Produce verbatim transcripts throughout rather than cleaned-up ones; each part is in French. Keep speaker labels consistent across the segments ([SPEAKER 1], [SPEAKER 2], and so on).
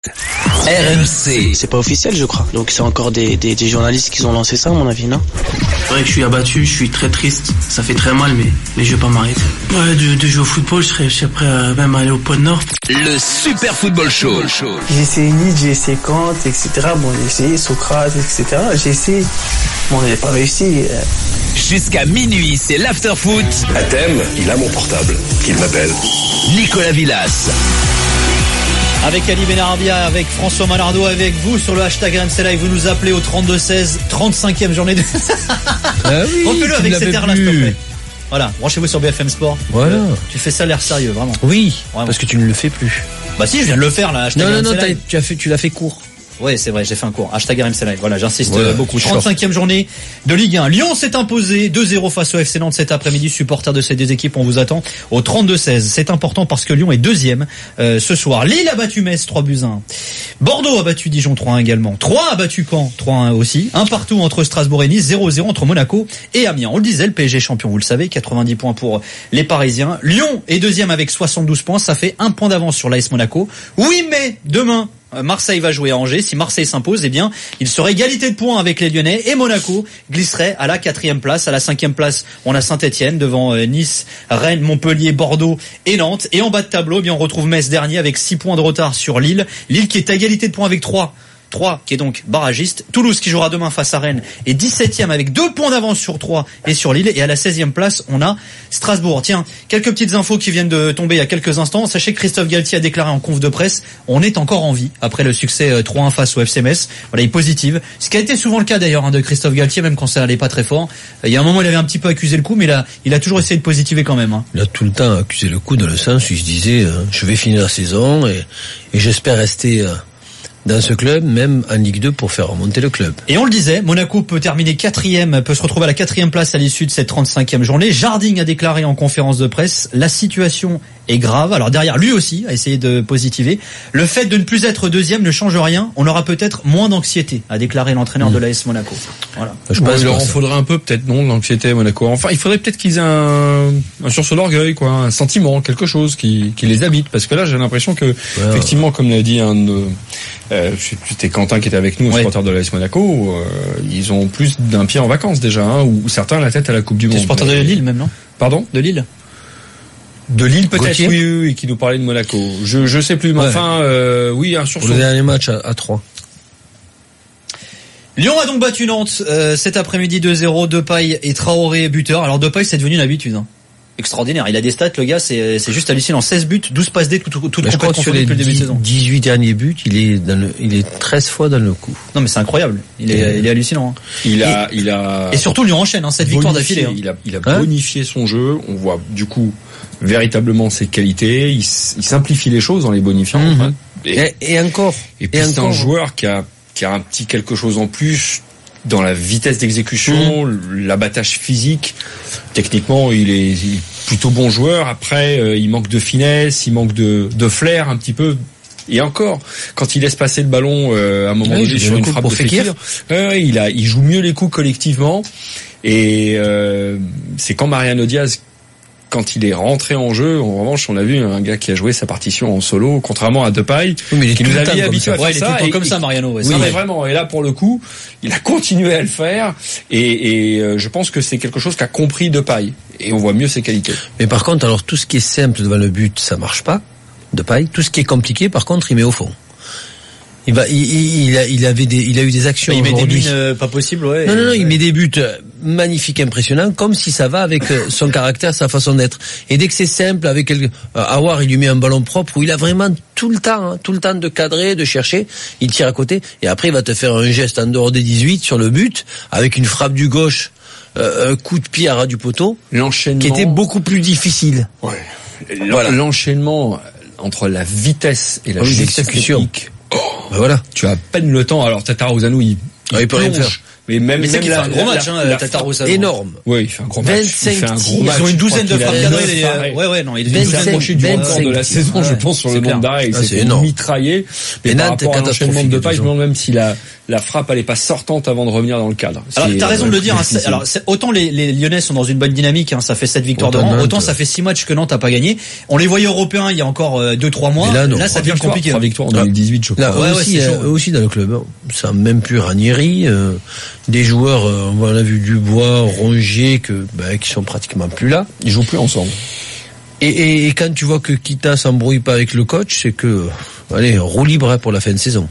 [SPEAKER 1] R M C.
[SPEAKER 2] C'est pas officiel, je crois. Donc c'est encore des, des, des journalistes qui ont lancé ça, à mon avis, non?
[SPEAKER 3] C'est vrai que je suis abattu, je suis très triste. Ça fait très mal, mais, mais je vais pas m'arrêter. Ouais, de, de jouer au football, je serais, je serais prêt à même aller au pôle Nord.
[SPEAKER 1] Le Super Football Show.
[SPEAKER 2] J'ai essayé Nietzsche, j'ai essayé Kant, et cetera. Bon, j'ai essayé Socrate, et cetera. J'ai essayé. Bon, j'ai pas réussi.
[SPEAKER 1] Jusqu'à minuit, c'est l'after-foot.
[SPEAKER 4] À thème, il a mon portable, qu'il m'appelle.
[SPEAKER 1] Nicolas Villas.
[SPEAKER 5] Avec Ali Benarabia, avec François Malardo, avec vous sur le hashtag R M C Live, vous nous appelez au trente-deux seize, trente-cinquième journée de...
[SPEAKER 6] Ah oui,
[SPEAKER 5] refais-le avec cet air-là, s'il te plaît. Voilà, branchez-vous sur B F M Sport.
[SPEAKER 6] Voilà.
[SPEAKER 5] Euh, tu fais ça l'air sérieux, vraiment.
[SPEAKER 6] Oui,
[SPEAKER 5] vraiment.
[SPEAKER 6] Parce que tu ne le fais plus.
[SPEAKER 5] Bah si, je viens de le faire là. Hashtag
[SPEAKER 6] non,
[SPEAKER 5] R M C
[SPEAKER 6] non, non,
[SPEAKER 5] Live.
[SPEAKER 6] tu as fait, tu l'as fait court.
[SPEAKER 5] Ouais, c'est vrai, j'ai fait un cours. Hashtag R M C Live. Voilà, j'insiste
[SPEAKER 6] voilà,
[SPEAKER 5] beaucoup. trente-cinquième journée de Ligue un. Lyon s'est imposé deux zéro face au F C Nantes cet après-midi. Supporters de ces deux équipes, on vous attend au trente-deux seize. C'est important parce que Lyon est deuxième euh, ce soir. Lille a battu Metz trois buts à un. Bordeaux a battu Dijon trois un également. Troyes a battu Caen trois un aussi. Un partout entre Strasbourg et Nice. zéro zéro entre Monaco et Amiens. On le disait, le P S G champion, vous le savez. quatre-vingt-dix points pour les Parisiens. Lyon est deuxième avec soixante-douze points. Ça fait un point d'avance sur l'A S Monaco. Oui, mais demain... Marseille va jouer à Angers. Si Marseille s'impose, eh bien, il serait égalité de points avec les Lyonnais et Monaco glisserait à la quatrième place. À la cinquième place, on a Saint-Etienne devant Nice, Rennes, Montpellier, Bordeaux et Nantes. Et en bas de tableau, eh bien, on retrouve Metz dernier avec six points de retard sur Lille. Lille qui est à égalité de points avec trois. trois qui est donc barragiste. Toulouse qui jouera demain face à Rennes est dix-septième avec deux points d'avance sur Troyes et sur Lille. Et à la seizième place, on a Strasbourg. Tiens, quelques petites infos qui viennent de tomber il y a quelques instants. Sachez que Christophe Galtier a déclaré en conf de presse, on est encore en vie après le succès trois un face au F C Metz. Voilà, il est positive. Ce qui a été souvent le cas d'ailleurs hein, de Christophe Galtier, même quand ça allait pas très fort. Il y a un moment, il avait un petit peu accusé le coup, mais il a, il a toujours essayé de positiver quand même. Hein.
[SPEAKER 6] Il a tout le temps accusé le coup dans le sens où il se disait, euh, je vais finir la saison et, et j'espère rester... Euh dans ce club, même en Ligue deux, pour faire remonter le club.
[SPEAKER 5] Et on le disait, Monaco peut terminer quatrième, peut se retrouver à la quatrième place à l'issue de cette trente-cinquième journée. Jardim a déclaré en conférence de presse, la situation est grave. Alors derrière, lui aussi a essayé de positiver. Le fait de ne plus être deuxième ne change rien. On aura peut-être moins d'anxiété, a déclaré l'entraîneur mmh. de l'A S Monaco. Voilà.
[SPEAKER 7] Je pense qu'il leur en faudrait un peu, peut-être non, l'anxiété à Monaco. Enfin, il faudrait peut-être qu'ils aient un, un sursaut d'orgueil, quoi, un sentiment, quelque chose qui, qui les habite. Parce que là, j'ai l'impression que, ouais, effectivement, ouais. comme l'a dit un de Euh, c'était Quentin qui était avec nous, ouais. supporter de l'A S Monaco. Euh, ils ont plus d'un pied en vacances déjà, hein, ou certains la tête à la Coupe du Monde.
[SPEAKER 5] C'est supporter de Lille même, non?
[SPEAKER 7] Pardon?
[SPEAKER 5] De Lille.
[SPEAKER 7] De Lille peut-être, oui, oui, oui, qui nous parlait de Monaco. Je je sais plus, mais ouais. enfin, euh, oui, un sursaut.
[SPEAKER 6] Le dernier match à, à trois.
[SPEAKER 5] Lyon a donc battu Nantes euh, cet après-midi deux zéro. Depay et Traoré buteur. Alors Depay, c'est devenu une habitude. Hein. Extraordinaire. Il a des stats, le gars, c'est, c'est juste hallucinant. seize buts, douze passes D, tout, tout, tout
[SPEAKER 6] je crois que sur les depuis le début de saison. dix-huit derniers buts, il est dans le, il est treize fois dans le coup.
[SPEAKER 5] Non, mais c'est incroyable. Il est, et il est hallucinant. Hein.
[SPEAKER 7] Il a,
[SPEAKER 5] et,
[SPEAKER 7] il a.
[SPEAKER 5] Et surtout, Lyon enchaîne, hein, cette victoire d'affilée. Hein.
[SPEAKER 7] Il a, il a hein bonifié son jeu. On voit, du coup, véritablement ses qualités. Il, il simplifie les choses en les bonifiant.
[SPEAKER 6] Mm-hmm.
[SPEAKER 7] Enfin.
[SPEAKER 6] Et, et, et encore.
[SPEAKER 7] Et puis, et c'est encore. Un joueur qui a, qui a un petit quelque chose en plus dans la vitesse d'exécution, mmh. l'abattage physique. Techniquement, il est, il est plutôt bon joueur. Après, euh, il manque de finesse, il manque de, de flair un petit peu. Et encore, quand il laisse passer le ballon euh, à un moment
[SPEAKER 6] oui,
[SPEAKER 7] donné sur une frappe de Fekir, euh, il a, il joue mieux les coups collectivement. Et euh, c'est quand Mariano Diaz, quand il est rentré en jeu, en revanche, on a vu un gars qui a joué sa partition en solo, contrairement à Depay,
[SPEAKER 6] oui, mais il
[SPEAKER 7] qui nous avait habitués à faire
[SPEAKER 5] ouais,
[SPEAKER 7] ça.
[SPEAKER 5] Il est tout comme ça, Mariano. Ouais,
[SPEAKER 7] oui,
[SPEAKER 5] ça,
[SPEAKER 7] mais
[SPEAKER 5] ouais.
[SPEAKER 7] vraiment. Et là, pour le coup, il a continué à le faire. Et, et euh, je pense que c'est quelque chose qu'a compris Depay. Et on voit mieux ses qualités.
[SPEAKER 6] Mais par contre, alors tout ce qui est simple devant le but, ça marche pas. Depay. Tout ce qui est compliqué, par contre, il met au fond. Il va, il, il, il, a, il avait des, il a eu des actions.
[SPEAKER 5] Il met
[SPEAKER 6] des
[SPEAKER 5] mines euh, pas possible, ouais.
[SPEAKER 6] Non, non, non,
[SPEAKER 5] ouais.
[SPEAKER 6] il met des buts magnifiques, impressionnants, comme si ça va avec son caractère, sa façon d'être. Et dès que c'est simple, avec quelque, euh, Aouar, il lui met un ballon propre où il a vraiment tout le temps, hein, tout le temps de cadrer, de chercher. Il tire à côté et après il va te faire un geste en dehors des dix-huit sur le but avec une frappe du gauche, euh, un coup de pied à ras du poteau,
[SPEAKER 7] l'enchaînement
[SPEAKER 6] qui était beaucoup plus difficile.
[SPEAKER 7] Ouais. Voilà. L'enchaînement entre la vitesse et la
[SPEAKER 6] l'exécution.
[SPEAKER 7] Oh, ben voilà. Tu as à peine le temps. Alors Tataruzanu, il,
[SPEAKER 6] il, ah, il peut rien faire.
[SPEAKER 7] Mais même,
[SPEAKER 5] Mais c'est
[SPEAKER 7] même
[SPEAKER 5] qu'il fait
[SPEAKER 7] la-
[SPEAKER 5] un gros
[SPEAKER 7] la-
[SPEAKER 5] match,
[SPEAKER 7] la-
[SPEAKER 5] hein,
[SPEAKER 7] la-
[SPEAKER 5] Tatarusanu.
[SPEAKER 6] Énorme.
[SPEAKER 7] Oui, il fait un gros match.
[SPEAKER 6] vingt-cinq
[SPEAKER 7] Il fait un gros
[SPEAKER 6] tirs.
[SPEAKER 7] match.
[SPEAKER 5] Ils ont une
[SPEAKER 7] Je crois
[SPEAKER 5] douzaine de
[SPEAKER 7] qu'il a
[SPEAKER 5] frappes
[SPEAKER 7] neuf
[SPEAKER 5] cadrées. les-
[SPEAKER 7] arrêts.
[SPEAKER 5] Ouais, ouais, non, il a une
[SPEAKER 6] vingt-cinq,
[SPEAKER 5] douzaine de
[SPEAKER 7] Approché du
[SPEAKER 6] vingt-cinq
[SPEAKER 7] record de la
[SPEAKER 6] tirs.
[SPEAKER 7] saison, je
[SPEAKER 5] Ouais,
[SPEAKER 7] pense, sur
[SPEAKER 5] c'est
[SPEAKER 7] le
[SPEAKER 5] clair.
[SPEAKER 7] nombre d'arrêts. Il
[SPEAKER 6] Ah,
[SPEAKER 7] s'est
[SPEAKER 6] c'est
[SPEAKER 7] fait
[SPEAKER 6] énorme.
[SPEAKER 7] mitrailler. Mais
[SPEAKER 6] Et
[SPEAKER 7] par
[SPEAKER 6] Nantes est
[SPEAKER 7] rapport à l'enchaînement de
[SPEAKER 6] catastrophique,
[SPEAKER 7] pas, je me
[SPEAKER 6] disons.
[SPEAKER 7] demande même si la, la frappe, elle est pas sortante avant de revenir dans le cadre.
[SPEAKER 5] Alors,
[SPEAKER 7] C'est,
[SPEAKER 5] t'as raison
[SPEAKER 7] euh,
[SPEAKER 5] de le dire. Hein, c'est-
[SPEAKER 7] difficile.
[SPEAKER 5] alors, c'est- autant les, les Lyonnais sont dans une bonne dynamique, hein, ça fait sept victoires de
[SPEAKER 6] Autant
[SPEAKER 5] rang.
[SPEAKER 6] Nantes,
[SPEAKER 5] Autant ça
[SPEAKER 6] ouais.
[SPEAKER 5] fait six matchs que Nantes a pas gagné. On les voyait européens il y a encore euh, deux trois mois.
[SPEAKER 6] Mais là, non.
[SPEAKER 5] ça
[SPEAKER 7] Trois
[SPEAKER 5] devient
[SPEAKER 7] victoires,
[SPEAKER 5] compliqué.
[SPEAKER 7] trois
[SPEAKER 5] hein.
[SPEAKER 7] victoires en deux mille dix-huit, je crois.
[SPEAKER 6] Là,
[SPEAKER 5] Ouais,
[SPEAKER 6] eux
[SPEAKER 5] ouais,
[SPEAKER 6] aussi,
[SPEAKER 5] c'est
[SPEAKER 6] euh,
[SPEAKER 5] chaud.
[SPEAKER 6] eux aussi dans le club, hein. Ça même plus Ranieri, euh, des joueurs, euh, on a vu Dubois, Rongier, que, bah, qui sont pratiquement plus là.
[SPEAKER 7] Ils jouent plus ensemble.
[SPEAKER 6] Et, et, et quand tu vois que Kita s'embrouille pas avec le coach, c'est que, euh, allez, roue libre hein, pour la fin de saison.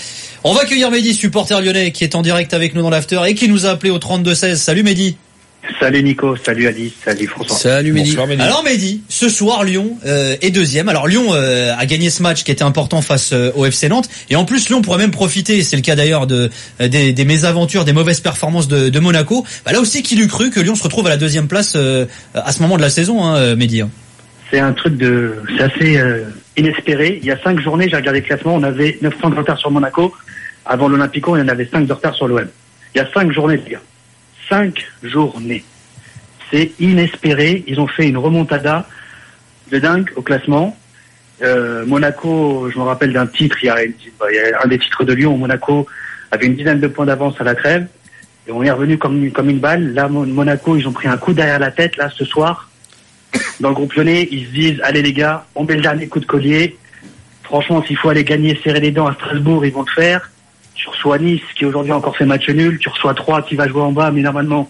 [SPEAKER 5] On va accueillir Mehdi, supporter lyonnais, qui est en direct avec nous dans l'after et qui nous a appelé au trente-deux seize. Salut Mehdi.
[SPEAKER 8] Salut Nico, salut Alice, salut François.
[SPEAKER 6] Salut Mehdi.
[SPEAKER 7] Bonsoir, Mehdi.
[SPEAKER 5] Alors Mehdi, ce soir Lyon euh, est deuxième. Alors Lyon euh, a gagné ce match qui était important face euh, au F C Nantes. Et en plus Lyon pourrait même profiter, c'est le cas d'ailleurs de euh, des, des mésaventures, des mauvaises performances de, de Monaco. Bah, là aussi, qui l'eût cru que Lyon se retrouve à la deuxième place euh, à ce moment de la saison, hein, Mehdi.
[SPEAKER 8] C'est un truc de, c'est assez euh, inespéré. Il y a cinq journées, j'ai regardé le classement, on avait neuf points de retard sur Monaco. Avant l'Olympico, il y en avait cinq de retard sur l'O M. Il y a cinq journées, les gars. Cinq journées. C'est inespéré. Ils ont fait une remontada de dingue au classement. Euh, Monaco, je me rappelle d'un titre, il y, a, il y a un des titres de Lyon où Monaco avait une dizaine de points d'avance à la trêve. Et on est revenu comme, comme une balle. Là, Monaco, ils ont pris un coup derrière la tête, là, ce soir. Dans le groupe lyonnais, ils se disent, allez les gars, on met le dernier coup de collier. Franchement, s'il faut aller gagner, serrer les dents à Strasbourg, ils vont le faire. Tu reçois Nice, qui aujourd'hui a encore fait match nul. Tu reçois Troyes, qui va jouer en bas. Mais normalement,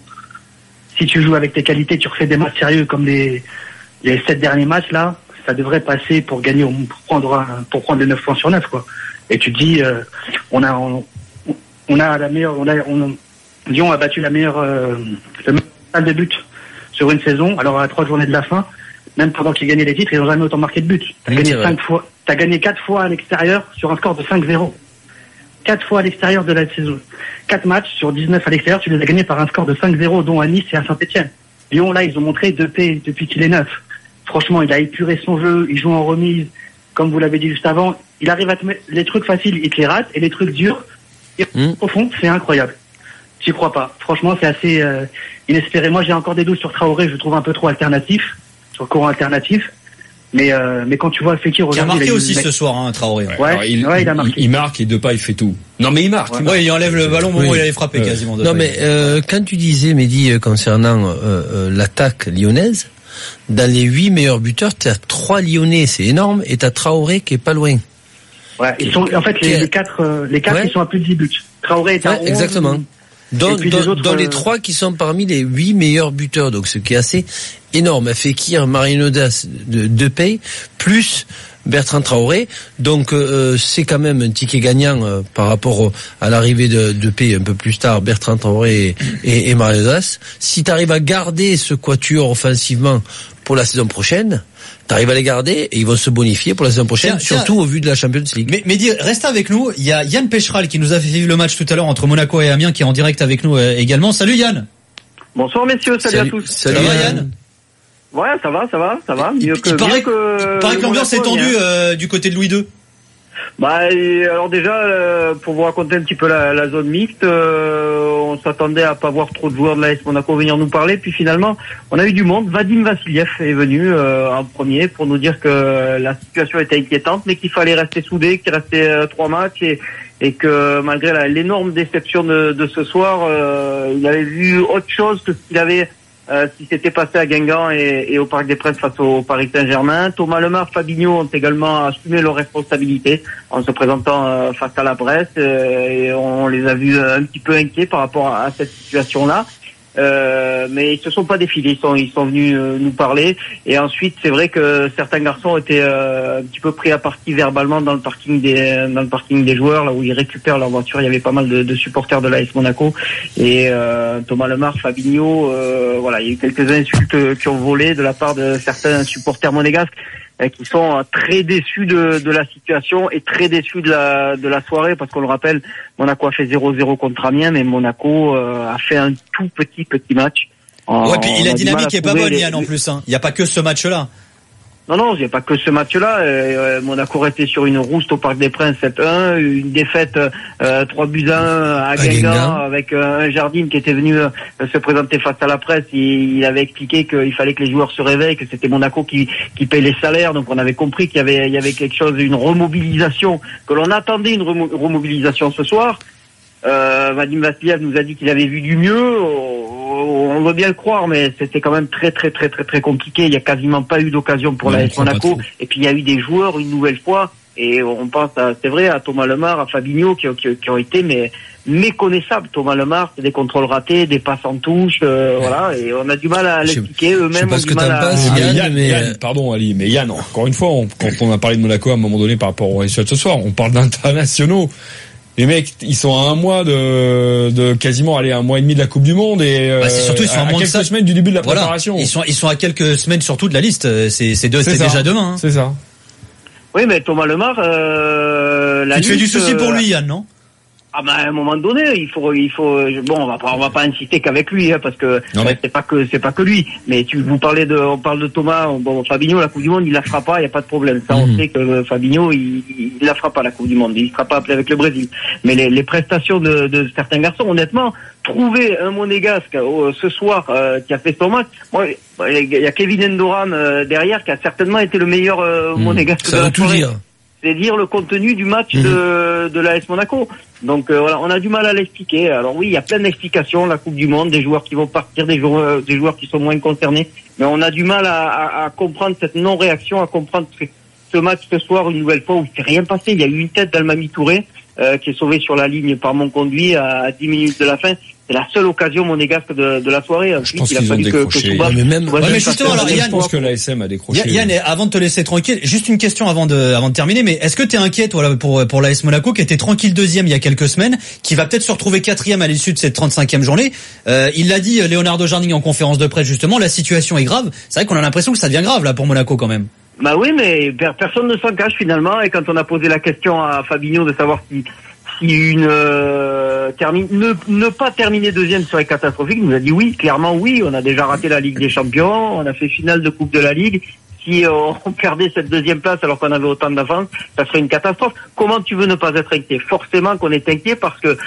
[SPEAKER 8] si tu joues avec tes qualités, tu refais des matchs sérieux comme les, les sept derniers matchs, là, ça devrait passer pour gagner, pour prendre, un, pour prendre les neuf points sur neuf, quoi. Et tu te dis, euh, on a, on, on a la meilleure, on a, on, Lyon a battu la meilleure, euh, le meilleur total de buts sur une saison. Alors à trois journées de la fin, même pendant qu'ils gagnaient les titres, ils n'ont jamais autant marqué de buts. T'as
[SPEAKER 6] Oui,
[SPEAKER 8] gagné
[SPEAKER 6] c'est vrai.
[SPEAKER 8] cinq fois, t'as gagné quatre fois à l'extérieur sur un score de cinq zéro. Quatre fois à l'extérieur de la saison. Quatre matchs sur dix-neuf à l'extérieur, tu les as gagnés par un score de cinq zéro, dont à Nice et à Saint-Etienne. Lyon, là, ils ont montré deux P depuis qu'il est neuf. Franchement, il a épuré son jeu, il joue en remise. Comme vous l'avez dit juste avant, il arrive à te mettre les trucs faciles, il te les rate, et les trucs durs, et
[SPEAKER 6] Mmh.
[SPEAKER 8] au fond, c'est incroyable. J'y crois pas. Franchement, c'est assez euh, inespéré. Moi, j'ai encore des doutes sur Traoré, je le trouve un peu trop alternatif, sur le courant alternatif. Mais euh, mais quand tu vois Fekir
[SPEAKER 5] Qui a
[SPEAKER 8] aujourd'hui,
[SPEAKER 5] marqué
[SPEAKER 8] il a eu
[SPEAKER 5] aussi
[SPEAKER 8] une-
[SPEAKER 5] ce soir, hein, Traoré. Ouais.
[SPEAKER 8] Ouais,
[SPEAKER 7] Alors, il,
[SPEAKER 8] ouais, il a marqué.
[SPEAKER 7] il, il marque et Depay, il fait tout. Non, mais il marque. il marque.
[SPEAKER 5] Ouais, il enlève le ballon au moment
[SPEAKER 6] Oui.
[SPEAKER 5] où il allait frapper
[SPEAKER 7] Ouais.
[SPEAKER 5] quasiment.
[SPEAKER 6] Non mais euh, quand tu disais, Mehdi, euh, concernant euh, euh, l'attaque lyonnaise, dans les huit meilleurs buteurs, tu as trois Lyonnais, c'est énorme, et tu as Traoré qui est pas loin.
[SPEAKER 8] Ouais, ils sont en fait les, les quatre euh, les quatre
[SPEAKER 6] Ouais.
[SPEAKER 8] ils sont à plus de dix buts. Traoré est à
[SPEAKER 6] Ouais,
[SPEAKER 8] onze.
[SPEAKER 6] exactement. Dans,
[SPEAKER 8] Et puis
[SPEAKER 6] dans-
[SPEAKER 8] les autres,
[SPEAKER 6] dans les
[SPEAKER 8] euh,
[SPEAKER 6] trois qui sont parmi les huit meilleurs buteurs, donc ce qui est assez énorme. Fekir, Marinodas, de Depay, plus Bertrand Traoré. Donc euh, c'est quand même un ticket gagnant euh, par rapport au- à l'arrivée de Depay un peu plus tard, Bertrand Traoré et, et, et Marinodas. Si tu arrives à garder ce quatuor offensivement pour la saison prochaine, tu arrives à les garder et ils vont se bonifier pour la saison prochaine,
[SPEAKER 5] Tiens, tiens.
[SPEAKER 6] surtout au vu de la Champions League.
[SPEAKER 5] Mais, mais dis, reste avec nous. Il y a Yann Pécheral qui nous a fait vivre le match tout à l'heure entre Monaco et Amiens, qui est en direct avec nous euh, également. Salut Yann.
[SPEAKER 9] Bonsoir messieurs, salut, à tous.
[SPEAKER 6] Salut
[SPEAKER 5] Ça va,
[SPEAKER 6] Yann.
[SPEAKER 5] Yann.
[SPEAKER 9] Ouais, ça va, ça va, ça va.
[SPEAKER 5] Il,
[SPEAKER 9] Mieux
[SPEAKER 5] il
[SPEAKER 9] que,
[SPEAKER 5] paraît,
[SPEAKER 9] mieux que,
[SPEAKER 5] il paraît que l'ambiance est
[SPEAKER 9] Monaco,
[SPEAKER 5] tendue
[SPEAKER 9] hein.
[SPEAKER 5] euh, du côté de Louis deux.
[SPEAKER 9] Bah, et alors déjà, euh, pour vous raconter un petit peu la, la zone mixte, euh, on s'attendait à pas voir trop de joueurs de l'A S Monaco venir nous parler, puis finalement, on a eu du monde. Vadim Vassiliev est venu euh, en premier pour nous dire que la situation était inquiétante, mais qu'il fallait rester soudé, qu'il restait euh, trois matchs et, et que malgré la, l'énorme déception de, de ce soir, euh, il avait vu autre chose que ce qu'il avait Euh, ce qui s'était passé à Guingamp et, et au Parc des Princes face au Paris Saint-Germain. Thomas Lemar, Fabinho ont également assumé leurs responsabilités en se présentant euh, face à la presse euh, et on les a vus un petit peu inquiets par rapport à, à cette situation-là. Euh, mais ils se sont pas défilés, ils sont, ils sont venus euh, nous parler. Et ensuite, c'est vrai que certains garçons étaient euh, un petit peu pris à partie verbalement dans le parking des, dans le parking des joueurs, là où ils récupèrent leur voiture. Il y avait pas mal de, de supporters de l'A S Monaco et euh, Thomas Lemar, Fabinho. Euh, voilà, il y a eu quelques insultes qui ont volé de la part de certains supporters monégasques qui sont très déçus de, de la situation et très déçus de la, de la soirée, parce qu'on le rappelle, Monaco a fait zéro zéro contre Amiens, mais Monaco euh, a fait un tout petit petit match.
[SPEAKER 5] Ouais, puis
[SPEAKER 9] On
[SPEAKER 5] la
[SPEAKER 9] a du mal
[SPEAKER 5] dynamique
[SPEAKER 9] à
[SPEAKER 5] est pas
[SPEAKER 9] trouver
[SPEAKER 5] bonne,
[SPEAKER 9] les-
[SPEAKER 5] Yann, en plus. Hein. Il n'y a pas que ce match-là.
[SPEAKER 9] Non, non, il n'y a pas que ce match-là. Euh, Monaco restait sur une rouste au Parc des Princes sept un, une défaite euh, trois buts à un à Guingamp avec euh, un Jardim qui était venu euh, se présenter face à la presse. Il, il avait expliqué qu'il fallait que les joueurs se réveillent, que c'était Monaco qui, qui paye les salaires. Donc on avait compris qu'il y avait, il y avait quelque chose, une remobilisation, que l'on attendait une remo- remobilisation ce soir. Euh, Vadim Vassiliev nous a dit qu'il avait vu du mieux. On veut bien le croire, mais c'était quand même très très très très très compliqué. Il y a quasiment pas eu d'occasion pour l'A S Monaco. Et puis il y a eu des joueurs une nouvelle fois. Et on pense, à, c'est vrai, à Thomas Lemar, à Fabinho qui, qui, qui ont été mais méconnaissables. Thomas Lemar, c'est des contrôles ratés, des passes en touche, euh, ouais. Voilà. Et on a du mal à l'expliquer. Eux-mêmes ont du mal à.
[SPEAKER 7] Passes, Yann, Yann, mais... Yann, pardon Ali, mais Yann, encore une fois, on, quand on a parlé de Monaco à un moment donné par rapport au résultat de ce soir, on parle d'internationaux. Les mecs, ils sont à un mois de, de quasiment aller un mois et demi de la Coupe du Monde et
[SPEAKER 5] bah c'est surtout ils sont
[SPEAKER 7] à,
[SPEAKER 5] à,
[SPEAKER 7] à
[SPEAKER 5] moins
[SPEAKER 7] quelques
[SPEAKER 5] de
[SPEAKER 7] semaines du début de la
[SPEAKER 5] voilà.
[SPEAKER 7] préparation.
[SPEAKER 5] Ils sont ils sont à quelques semaines surtout de la liste. C'est c'est deux, c'est,
[SPEAKER 7] c'est
[SPEAKER 5] déjà demain. Hein.
[SPEAKER 7] C'est ça.
[SPEAKER 9] Oui, mais Thomas Lemar, euh, la
[SPEAKER 5] tu
[SPEAKER 9] liste,
[SPEAKER 5] te fais du souci pour lui, Yann, non?
[SPEAKER 9] Ah ben à un moment donné, il faut, il faut, bon, on va pas, on va pas insister qu'avec lui, hein, parce que
[SPEAKER 5] non, mais...
[SPEAKER 9] c'est pas que, c'est pas que lui. Mais tu, vous parlez de, on parle de Thomas, bon, Fabinho, la Coupe du Monde, il la fera pas, il y a pas de problème. Ça, mmh. on sait que Fabinho, il, il la fera pas la Coupe du Monde, il sera pas appelé avec le Brésil. Mais les, les prestations de, de certains garçons, honnêtement, trouver un Monégasque euh, ce soir euh, qui a fait son match, moi, il y a Kevin Endoram euh, derrière qui a certainement été le meilleur euh, mmh. Monégasque
[SPEAKER 6] ça
[SPEAKER 9] de la
[SPEAKER 6] tout
[SPEAKER 9] soirée.
[SPEAKER 6] dire.
[SPEAKER 9] C'est dire le contenu du match mmh. de, de l'A S Monaco. Donc euh, voilà, on a du mal à l'expliquer. Alors oui, il y a plein d'explications, la Coupe du Monde, des joueurs qui vont partir, des joueurs, des joueurs qui sont moins concernés. Mais on a du mal à, à, à comprendre cette non-réaction, à comprendre ce, ce match ce soir une nouvelle fois où il s'est rien passé. Il y a eu une tête d'Almami Touré euh, qui est sauvée sur la ligne par Monconduit à, à dix minutes de la fin. C'est la seule occasion monégasque de, de la soirée.
[SPEAKER 7] Je pense qu'ils ont décroché.
[SPEAKER 5] Que, que mais même, ouais, mais justement, alors, Yann,
[SPEAKER 7] je pense que l'A S M a décroché.
[SPEAKER 5] Yann, avant de te laisser tranquille, juste une question avant de, avant de terminer, mais est-ce que t'es inquiète, voilà, pour, pour l'A S Monaco, qui était tranquille deuxième il y a quelques semaines, qui va peut-être se retrouver quatrième à l'issue de cette trente-cinquième journée? Euh, il l'a dit, Leonardo Jardim, en conférence de presse, justement, la situation est grave. C'est vrai qu'on a l'impression que ça devient grave, là, pour Monaco, quand même.
[SPEAKER 9] Bah oui, mais personne ne s'en cache, finalement, et quand on a posé la question à Fabinho de savoir si, si une euh, termine, ne, ne pas terminer deuxième serait catastrophique, il nous a dit oui, clairement oui, on a déjà raté la Ligue des Champions, on a fait finale de Coupe de la Ligue. Si euh, on perdait cette deuxième place alors qu'on avait autant d'avance, ça serait une catastrophe. Comment tu veux ne pas être inquiet? Forcément qu'on est inquiet parce que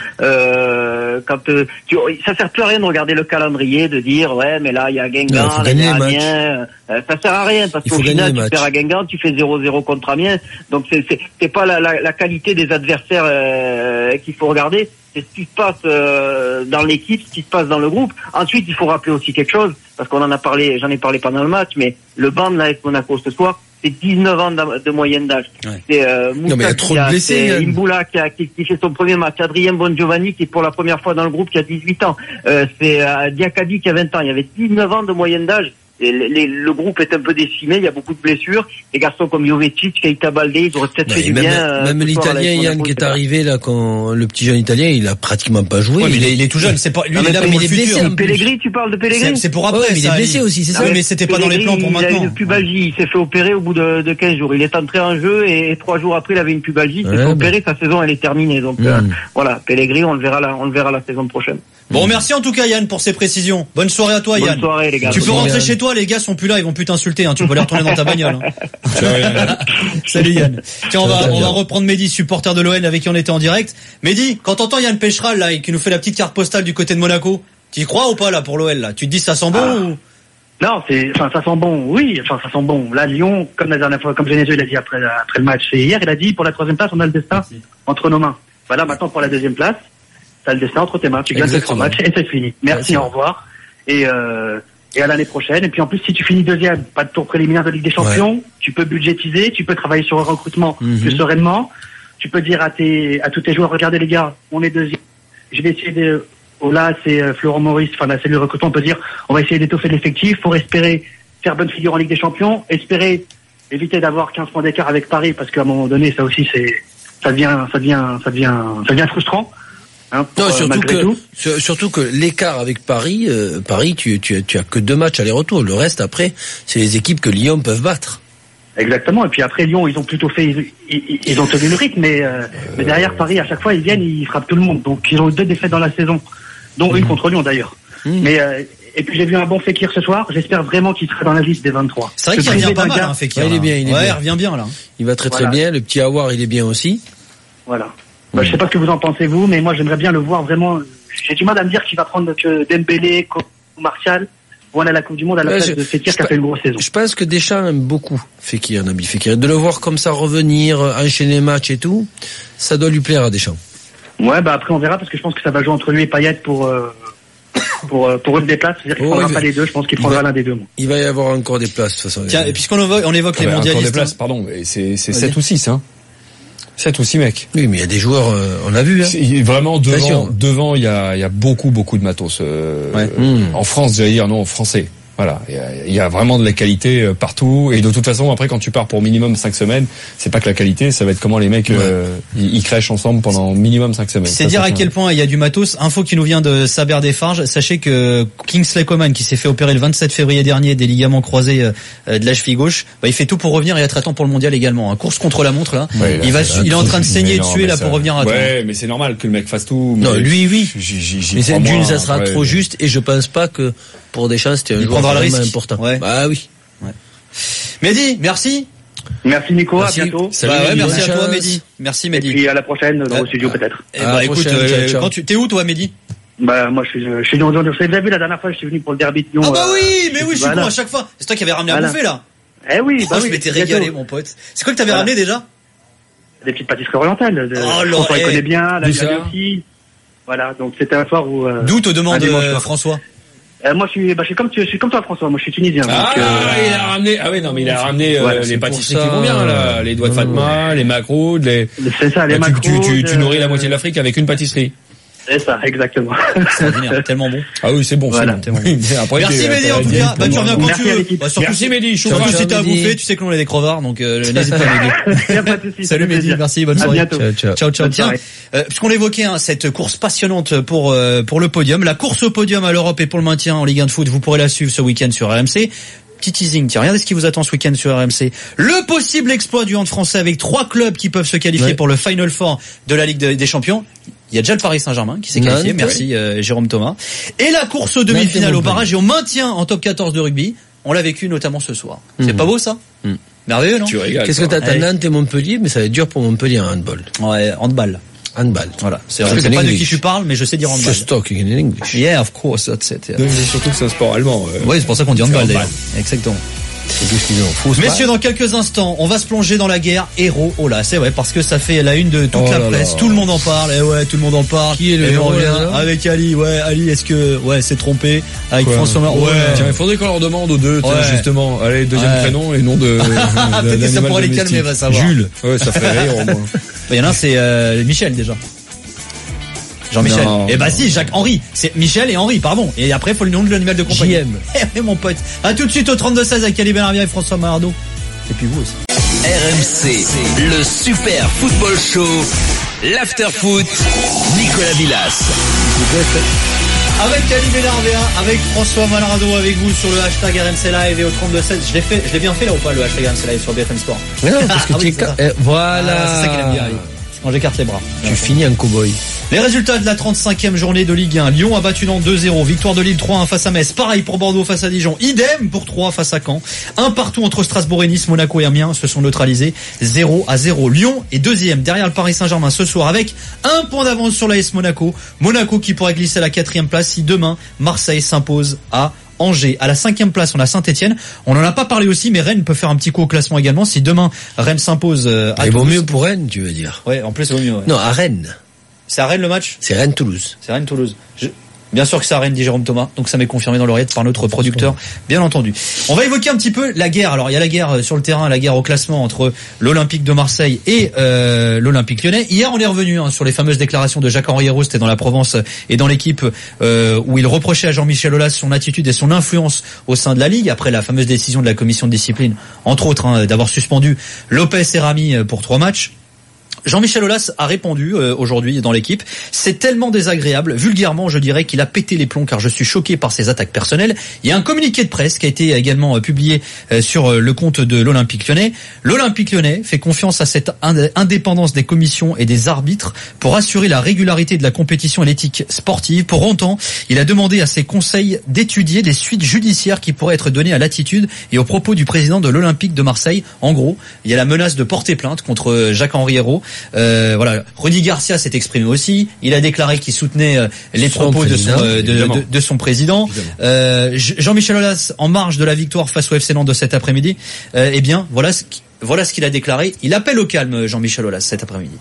[SPEAKER 9] euh, quand euh, tu, ça sert plus à rien de regarder le calendrier, de dire ouais mais là il y a Guingamp, il y a Amiens, euh, ça sert à rien parce qu'au final tu perds à Guingamp, tu fais zéro zéro contre Amiens, donc c'est c'est, c'est pas la, la, la qualité des adversaires euh, qu'il faut regarder. C'est ce qui se passe euh, dans l'équipe, ce qui se passe dans le groupe. Ensuite, il faut rappeler aussi quelque chose, parce qu'on en a parlé, j'en ai parlé pendant le match, mais le banc de l'A S Monaco ce soir, c'est dix-neuf ans de moyenne d'âge. Ouais. C'est euh, Moussa qui a, c'est Imboula qui a qui, qui fait son premier match, Adrien Bongiovanni qui est pour la première fois dans le groupe qui a dix-huit ans, euh, c'est euh, Diakabi qui a vingt ans. Il y avait dix-neuf ans de moyenne d'âge. Et les, les, le groupe est un peu décimé, il y a beaucoup de blessures. Les garçons comme Jovetic, Keita Baldé, ils auraient peut-être bah, fait du
[SPEAKER 6] même,
[SPEAKER 9] bien. Euh,
[SPEAKER 6] même l'Italien Yann qui est arrivé là, quand le petit jeune Italien, il a pratiquement pas joué.
[SPEAKER 5] Ouais, mais
[SPEAKER 6] il,
[SPEAKER 5] est, il est tout jeune, c'est pas lui.
[SPEAKER 9] Non,
[SPEAKER 5] il est là pour le futur.
[SPEAKER 9] Pellegrini, tu parles de Pellegrini?
[SPEAKER 5] C'est, c'est pour après. Ouais,
[SPEAKER 6] mais il est blessé aussi, c'est ça.
[SPEAKER 5] Oui, mais c'était pas dans les plans pour maintenant.
[SPEAKER 9] Il a une pubalgie, il s'est fait opérer au bout de, de quinze jours. Il est entré en jeu et trois jours après, il avait une pubalgie. Il s'est ouais, fait bah. opérer, sa saison elle est terminée. Donc mmh. euh, voilà, Pellegrini, on le verra là, on le verra la saison prochaine.
[SPEAKER 5] Bon, merci en tout cas Yann pour ces précisions. Bonne soirée à toi Yann.
[SPEAKER 9] Bonne soirée les gars.
[SPEAKER 5] Tu peux rentrer chez toi, les gars sont plus là, ils vont plus t'insulter. Hein. Tu peux aller retourner dans ta bagnole. Hein. Salut Yann. Tiens, on va on va reprendre Mehdi, supporter de l'O L avec qui on était en direct. Mehdi, quand t'entends Yann Pécheral là et qui nous fait la petite carte postale du côté de Monaco, tu y crois ou pas là pour l'O L là? Tu te dis ça sent bon ah. ou
[SPEAKER 8] Non, c'est, enfin, ça sent bon. Oui, enfin, ça sent bon. Là, Lyon, comme la dernière fois, comme Genesio l'a dit après, après le match, et hier, il a dit pour la troisième place, on a le destin Merci. entre nos mains. Voilà, maintenant pour la deuxième place, t'as le destin entre tes mains. Tu gagnes le match et c'est fini. Merci, Merci, au revoir. Et euh, et à l'année prochaine. Et puis en plus, si tu finis deuxième, pas de tour préliminaire de Ligue des Champions, ouais. tu peux budgétiser, tu peux travailler sur un recrutement mm-hmm. plus sereinement. Tu peux dire à tes à tous tes joueurs, regardez les gars, on est deuxième. Je vais essayer de Oh là, c'est euh, Florent Maurice, enfin la cellule recrutement, on peut dire, on va essayer d'étoffer l'effectif pour espérer faire bonne figure en Ligue des Champions, espérer éviter d'avoir quinze points d'écart avec Paris, parce qu'à un moment donné, ça aussi, c'est, ça devient, ça devient, ça devient, ça devient frustrant. Hein, pour,
[SPEAKER 6] non, surtout
[SPEAKER 8] euh,
[SPEAKER 6] que,
[SPEAKER 8] tout.
[SPEAKER 6] surtout que l'écart avec Paris, euh, Paris, tu, tu, tu as que deux matchs aller-retour. Le reste, après, c'est les équipes que Lyon peuvent battre.
[SPEAKER 8] Exactement. Et puis après Lyon, ils ont plutôt fait, ils, ils, ils ont tenu le rythme, mais, euh, mais derrière Paris, à chaque fois, ils viennent, ils frappent tout le monde. Donc ils ont eu deux défaites dans la saison, dont mmh. une contre Lyon d'ailleurs. Mmh. Mais euh, Et puis j'ai vu un bon Fekir ce soir. J'espère vraiment qu'il sera dans la liste des vingt-trois.
[SPEAKER 5] C'est vrai qu'il revient pas mal, hein, Fekir.
[SPEAKER 6] Ouais, il est bien, il est
[SPEAKER 5] ouais,
[SPEAKER 6] bien.
[SPEAKER 5] il revient bien là.
[SPEAKER 6] Il va très très
[SPEAKER 8] Voilà.
[SPEAKER 6] bien. Le petit Aouar, il est bien aussi.
[SPEAKER 8] Voilà. Bah, je sais pas ce que vous en pensez vous, mais moi j'aimerais bien le voir vraiment. J'ai du mal à me dire qu'il va prendre que Dembélé, ou Martial. Voilà la Coupe du Monde à la
[SPEAKER 6] Ouais,
[SPEAKER 8] place
[SPEAKER 6] je-
[SPEAKER 8] de Fekir
[SPEAKER 6] je
[SPEAKER 8] qui a
[SPEAKER 6] pe-
[SPEAKER 8] fait une grosse saison.
[SPEAKER 6] Je pense que Deschamps aime beaucoup Fekir, Nabi Fekir. De le voir comme ça revenir, enchaîner les matchs et tout, ça doit lui plaire à Deschamps.
[SPEAKER 8] Ouais, bah après on verra parce que je pense que ça va jouer entre lui et Payet pour euh, pour euh, pour une des places. C'est-à-dire qu'il
[SPEAKER 6] Oh,
[SPEAKER 8] prendra
[SPEAKER 6] il
[SPEAKER 8] pas
[SPEAKER 6] va-
[SPEAKER 8] les deux. Je pense qu'il
[SPEAKER 6] il
[SPEAKER 8] prendra
[SPEAKER 6] va-
[SPEAKER 8] l'un des deux. Moi.
[SPEAKER 6] Il va y avoir encore des places de toute façon.
[SPEAKER 5] Tiens, et puisqu'on évoque, on évoque les
[SPEAKER 7] Ah bah, encore des
[SPEAKER 5] mondialistes.
[SPEAKER 7] places, pardon, mais c'est c'est
[SPEAKER 5] Vas-y.
[SPEAKER 7] sept ou six, hein. sept ou six mecs.
[SPEAKER 6] Oui, mais il y a des joueurs, euh, on l'a vu. Hein.
[SPEAKER 7] C'est- Vraiment devant,
[SPEAKER 6] Attention.
[SPEAKER 7] devant, il y a, il y a beaucoup, beaucoup de matos. euh,
[SPEAKER 5] Ouais.
[SPEAKER 7] euh,
[SPEAKER 6] Mmh.
[SPEAKER 7] En France, j'allais dire non, en français. Voilà, il y a, il y a vraiment de la qualité euh, partout. Et de toute façon, après, quand tu pars pour minimum cinq semaines, c'est pas que la qualité, ça va être comment les mecs euh, ils, ils crèchent ensemble pendant minimum cinq semaines.
[SPEAKER 5] C'est
[SPEAKER 7] Ça,
[SPEAKER 5] dire
[SPEAKER 7] ça,
[SPEAKER 5] à
[SPEAKER 7] ça.
[SPEAKER 5] quel point il y a du matos. Info qui nous vient de Saber Desfarges. Sachez que Kingsley Coman, qui s'est fait opérer le vingt-sept février dernier des ligaments croisés euh, de la cheville gauche, bah, il fait tout pour revenir et être à temps pour le mondial également. Hein. Course contre la montre là.
[SPEAKER 7] Ouais, là,
[SPEAKER 5] il va,
[SPEAKER 7] ça,
[SPEAKER 5] il est en train de
[SPEAKER 7] mais
[SPEAKER 5] saigner et de
[SPEAKER 7] non,
[SPEAKER 5] suer
[SPEAKER 7] mais
[SPEAKER 5] là
[SPEAKER 7] ça-
[SPEAKER 5] pour revenir à temps.
[SPEAKER 7] Ouais, mais c'est normal que le mec fasse tout.
[SPEAKER 6] Non,
[SPEAKER 7] mais
[SPEAKER 6] lui, oui.
[SPEAKER 7] j'y- j'y- j'y
[SPEAKER 6] Mais
[SPEAKER 7] crois
[SPEAKER 6] c'est d'une,
[SPEAKER 7] moins,
[SPEAKER 6] ça sera
[SPEAKER 7] ouais.
[SPEAKER 6] trop juste et je pense pas que pour Deschamps c'était un
[SPEAKER 5] Il
[SPEAKER 6] joueur
[SPEAKER 5] prendra le
[SPEAKER 6] vraiment
[SPEAKER 5] risque.
[SPEAKER 6] important.
[SPEAKER 5] Ouais.
[SPEAKER 6] Bah oui.
[SPEAKER 5] Mehdi, merci.
[SPEAKER 8] Merci Nico,
[SPEAKER 6] Merci.
[SPEAKER 8] à bientôt.
[SPEAKER 6] Salut,
[SPEAKER 5] Bah ouais,
[SPEAKER 6] Mehdi,
[SPEAKER 5] merci
[SPEAKER 6] bonne
[SPEAKER 5] à toi
[SPEAKER 6] chance.
[SPEAKER 5] Mehdi. Merci
[SPEAKER 8] Et
[SPEAKER 5] Mehdi.
[SPEAKER 8] puis à la prochaine dans
[SPEAKER 5] Ah.
[SPEAKER 8] le studio peut-être.
[SPEAKER 5] Eh
[SPEAKER 6] À
[SPEAKER 5] bah
[SPEAKER 6] la
[SPEAKER 5] écoute,
[SPEAKER 6] prochaine,
[SPEAKER 5] euh,
[SPEAKER 6] ciao, ciao.
[SPEAKER 5] quand tu t'es où toi Mehdi?
[SPEAKER 8] Bah moi je suis je suis dans vous avez vu la dernière fois je suis venu pour le derby de Lyon.
[SPEAKER 5] Ah bah
[SPEAKER 8] euh,
[SPEAKER 5] oui, mais oui, je suis
[SPEAKER 8] voilà.
[SPEAKER 5] con à chaque fois. C'est toi qui avais ramené à
[SPEAKER 8] Voilà.
[SPEAKER 5] bouffer là.
[SPEAKER 8] Eh oui, bah
[SPEAKER 5] Oh,
[SPEAKER 8] oui.
[SPEAKER 5] je m'étais
[SPEAKER 8] gâteau.
[SPEAKER 5] régalé mon pote. C'est quoi que t'avais
[SPEAKER 8] Voilà.
[SPEAKER 5] ramené déjà?
[SPEAKER 8] Des petites pâtisseries orientales. De,
[SPEAKER 5] Oh,
[SPEAKER 8] François il
[SPEAKER 5] l'oreille.
[SPEAKER 8] connaît bien, la
[SPEAKER 7] D'où
[SPEAKER 8] Miami
[SPEAKER 7] ça
[SPEAKER 8] aussi. Voilà, donc c'était un soir où. Euh,
[SPEAKER 5] D'où te
[SPEAKER 8] un
[SPEAKER 5] demande
[SPEAKER 8] dimanche
[SPEAKER 5] euh,
[SPEAKER 8] soir.
[SPEAKER 5] François?
[SPEAKER 8] Euh, moi je suis, bah, je suis comme tu, je suis comme toi François. Moi je suis tunisien.
[SPEAKER 7] Ah,
[SPEAKER 8] donc, euh,
[SPEAKER 7] il a ramené. Ah oui, non, mais il a ramené euh,
[SPEAKER 8] Voilà,
[SPEAKER 7] les
[SPEAKER 6] c'est pour
[SPEAKER 7] pâtisseries
[SPEAKER 6] ça.
[SPEAKER 7] qui vont bien là, les doigts de Fatma, les macroudes, les.
[SPEAKER 8] c'est ça les
[SPEAKER 7] Bah, tu, tu,
[SPEAKER 8] macros.
[SPEAKER 7] tu, tu nourris la
[SPEAKER 8] euh,
[SPEAKER 7] moitié de l'Afrique avec une pâtisserie.
[SPEAKER 8] C'est ça, exactement.
[SPEAKER 5] C'est ordinaire, tellement bon.
[SPEAKER 7] Ah oui, c'est bon,
[SPEAKER 8] Voilà.
[SPEAKER 7] c'est bon. Oui, mais après,
[SPEAKER 5] Merci
[SPEAKER 7] t'es-
[SPEAKER 5] Mehdi en
[SPEAKER 7] t'es-
[SPEAKER 5] tout
[SPEAKER 7] t'es-
[SPEAKER 5] cas. Bah tu reviens quand
[SPEAKER 8] Merci
[SPEAKER 5] tu
[SPEAKER 8] à
[SPEAKER 5] veux.
[SPEAKER 8] l'équipe.
[SPEAKER 5] Bah, surtout
[SPEAKER 7] Merci
[SPEAKER 5] si-
[SPEAKER 7] Mehdi,
[SPEAKER 5] surtout
[SPEAKER 6] Ciao,
[SPEAKER 5] si
[SPEAKER 6] ciao,
[SPEAKER 5] t'as à
[SPEAKER 6] Mehdi.
[SPEAKER 5] bouffer, tu sais que l'on est des crevards, donc euh, n'hésite pas Mehdi.
[SPEAKER 8] Y a pas de souci,
[SPEAKER 5] Salut
[SPEAKER 8] ça fait
[SPEAKER 5] Mehdi,
[SPEAKER 8] plaisir.
[SPEAKER 5] merci, bonne
[SPEAKER 8] À
[SPEAKER 5] soirée.
[SPEAKER 8] bientôt.
[SPEAKER 6] Ciao, ciao.
[SPEAKER 5] Ciao, ciao.
[SPEAKER 8] Bonne
[SPEAKER 5] Tiens,
[SPEAKER 8] soirée.
[SPEAKER 5] euh, puisqu'on évoquait hein, cette course passionnante pour euh, pour le podium, la course au podium à l'Europe et pour le maintien en Ligue un de foot, vous pourrez la suivre ce week-end sur R M C. Petit teasing, tiens, regardez ce qui vous attend ce week-end sur R M C. Le possible exploit du hand français avec trois clubs qui peuvent se qualifier
[SPEAKER 6] Ouais.
[SPEAKER 5] pour le Final Four de la Ligue de- des Champions. Il y a déjà le Paris Saint-Germain qui s'est
[SPEAKER 6] Nantes,
[SPEAKER 5] qualifié,
[SPEAKER 6] ouais.
[SPEAKER 5] merci euh, Jérôme Thomas. Et la course aux demi-finales,
[SPEAKER 6] Nantes et
[SPEAKER 5] au barrage et
[SPEAKER 6] Montpellier.
[SPEAKER 5] au maintien en top quatorze de rugby, on l'a vécu notamment ce soir. C'est
[SPEAKER 6] Mhm.
[SPEAKER 5] pas beau ça
[SPEAKER 6] Mhm.
[SPEAKER 5] Merveilleux, non?
[SPEAKER 7] Tu régales.
[SPEAKER 6] Qu'est-ce que
[SPEAKER 7] quoi.
[SPEAKER 6] t'attends
[SPEAKER 5] Allez.
[SPEAKER 6] Nantes et Montpellier, mais ça va être dur pour Montpellier en handball.
[SPEAKER 5] Ouais, handball.
[SPEAKER 6] Handball.
[SPEAKER 5] Voilà. C'est,
[SPEAKER 6] Speak
[SPEAKER 5] je sais
[SPEAKER 6] in
[SPEAKER 5] pas de qui
[SPEAKER 6] English.
[SPEAKER 5] tu parles, mais je sais dire handball.
[SPEAKER 6] Just talking in English.
[SPEAKER 5] Yeah, of course, that's it. Yeah.
[SPEAKER 7] Non, mais surtout que c'est un sport allemand. euh.
[SPEAKER 5] Ouais, c'est pour ça qu'on dit handball
[SPEAKER 7] handball.
[SPEAKER 5] d'ailleurs. Exactement.
[SPEAKER 6] C'est tout ce qu'ils ont. Fußball.
[SPEAKER 5] Messieurs, dans quelques instants, on va se plonger dans la guerre héros. Oh là, c'est vrai, parce que ça fait la une de toute
[SPEAKER 6] Oh
[SPEAKER 5] la
[SPEAKER 6] là
[SPEAKER 5] presse.
[SPEAKER 6] là.
[SPEAKER 5] Tout le monde en parle. Et ouais, tout le monde en parle.
[SPEAKER 6] Qui est le
[SPEAKER 5] Et on
[SPEAKER 6] héros,
[SPEAKER 5] revient
[SPEAKER 6] là
[SPEAKER 5] avec Ali. Ouais, Ali, est-ce que, ouais, c'est trompé avec
[SPEAKER 7] Quoi
[SPEAKER 5] François Mar- Ouais.
[SPEAKER 7] Tiens, il faudrait qu'on leur demande aux deux, tiens,
[SPEAKER 5] Ouais.
[SPEAKER 7] justement. Allez, deuxième
[SPEAKER 5] Ouais.
[SPEAKER 7] prénom et nom de. de-
[SPEAKER 5] Peut-être que ça
[SPEAKER 7] d'animal
[SPEAKER 5] pourrait les
[SPEAKER 7] domestique.
[SPEAKER 5] calmer, va savoir.
[SPEAKER 7] Jules. Ouais, ça ferait rire au moins.
[SPEAKER 5] Il y en a un, c'est euh, Michel déjà. Jean-Michel.
[SPEAKER 7] Non,
[SPEAKER 5] Eh bah
[SPEAKER 7] non.
[SPEAKER 5] si, Jacques-Henri. C'est Michel et Henri, pardon. Et après, il faut le nom de l'animal de compagnie.
[SPEAKER 6] J M.
[SPEAKER 5] Eh oui, mon pote. À tout de suite au trente-deux seize avec Ali Benarbia et François Malardo. Et puis vous aussi.
[SPEAKER 1] R M C, le Super Football Show, l'After Foot, Nicolas Villas.
[SPEAKER 5] Avec Ali Benarbia, avec François Malardo, avec vous sur le hashtag R M C Live et au trente-deux seize. Je l'ai fait, je l'ai bien fait là ou pas, le hashtag R M C Live sur B F M Sport?
[SPEAKER 6] Mais non, parce que
[SPEAKER 5] Ah
[SPEAKER 6] tu
[SPEAKER 5] oui,
[SPEAKER 6] es
[SPEAKER 5] c'est ça.
[SPEAKER 6] ca- eh, voilà.
[SPEAKER 5] Ah, c'est ça qu'il aime bien, Ali. Quand j'écarte les bras.
[SPEAKER 6] Tu finis en cow-boy.
[SPEAKER 5] Les résultats de la trente-cinquième journée de Ligue un. Lyon a battu Nantes deux zéro. Victoire de Lille trois un face à Metz. Pareil pour Bordeaux face à Dijon. Idem pour Troyes face à Caen. Un partout entre Strasbourg et Nice. Monaco et Amiens se sont neutralisés. zéro à zéro. Lyon est deuxième derrière le Paris Saint-Germain ce soir avec un point d'avance sur l'A S Monaco. Monaco qui pourrait glisser à la quatrième place si demain Marseille s'impose à Angers. À la cinquième place, on a Saint-Etienne. On n'en a pas parlé aussi, mais Rennes peut faire un petit coup au classement également si demain Rennes s'impose euh, à
[SPEAKER 6] Il vaut
[SPEAKER 5] Toulouse.
[SPEAKER 6] mieux pour Rennes, tu veux dire.
[SPEAKER 5] Ouais, en plus, c'est vaut mieux. Ouais.
[SPEAKER 6] Non, à Rennes.
[SPEAKER 5] C'est à Rennes le match?
[SPEAKER 6] C'est Rennes-Toulouse.
[SPEAKER 5] C'est Rennes-Toulouse. Je... Bien sûr que c'est à Rennes, dit Jérôme Thomas. Donc ça m'est confirmé dans l'oreillette par notre producteur, bien entendu. On va évoquer un petit peu la guerre. Alors il y a la guerre sur le terrain, la guerre au classement entre l'Olympique de Marseille et euh, l'Olympique Lyonnais. Hier, on est revenu hein, sur les fameuses déclarations de Jacques-Henri Hérault, c'était dans la Provence et dans l'équipe euh, où il reprochait à Jean-Michel Aulas son attitude et son influence au sein de la Ligue après la fameuse décision de la commission de discipline, entre autres, hein, d'avoir suspendu Lopez et Rami pour trois matchs. Jean-Michel Aulas a répondu euh, aujourd'hui dans l'équipe. C'est tellement désagréable, vulgairement je dirais qu'il a pété les plombs car je suis choqué par ses attaques personnelles. Il y a un communiqué de presse qui a été également euh, publié euh, sur euh, le compte de l'Olympique Lyonnais. L'Olympique Lyonnais fait confiance à cette ind- indépendance des commissions et des arbitres pour assurer la régularité de la compétition et l'éthique sportive. Pour autant, il a demandé à ses conseils d'étudier des suites judiciaires qui pourraient être données à l'attitude et aux propos du président de l'Olympique de Marseille. En gros, il y a la menace de porter plainte contre Jacques-Henri Hérault. Euh, voilà, Rudy Garcia s'est exprimé aussi. Il a déclaré qu'il soutenait euh, les son propos de son, euh, de, de, de son président. Euh, Jean-Michel Aulas, en marge de la victoire face au F C Nantes de cet après-midi, euh, eh bien, voilà ce, voilà ce qu'il a déclaré. Il appelle au calme, Jean-Michel Aulas, cet après-midi.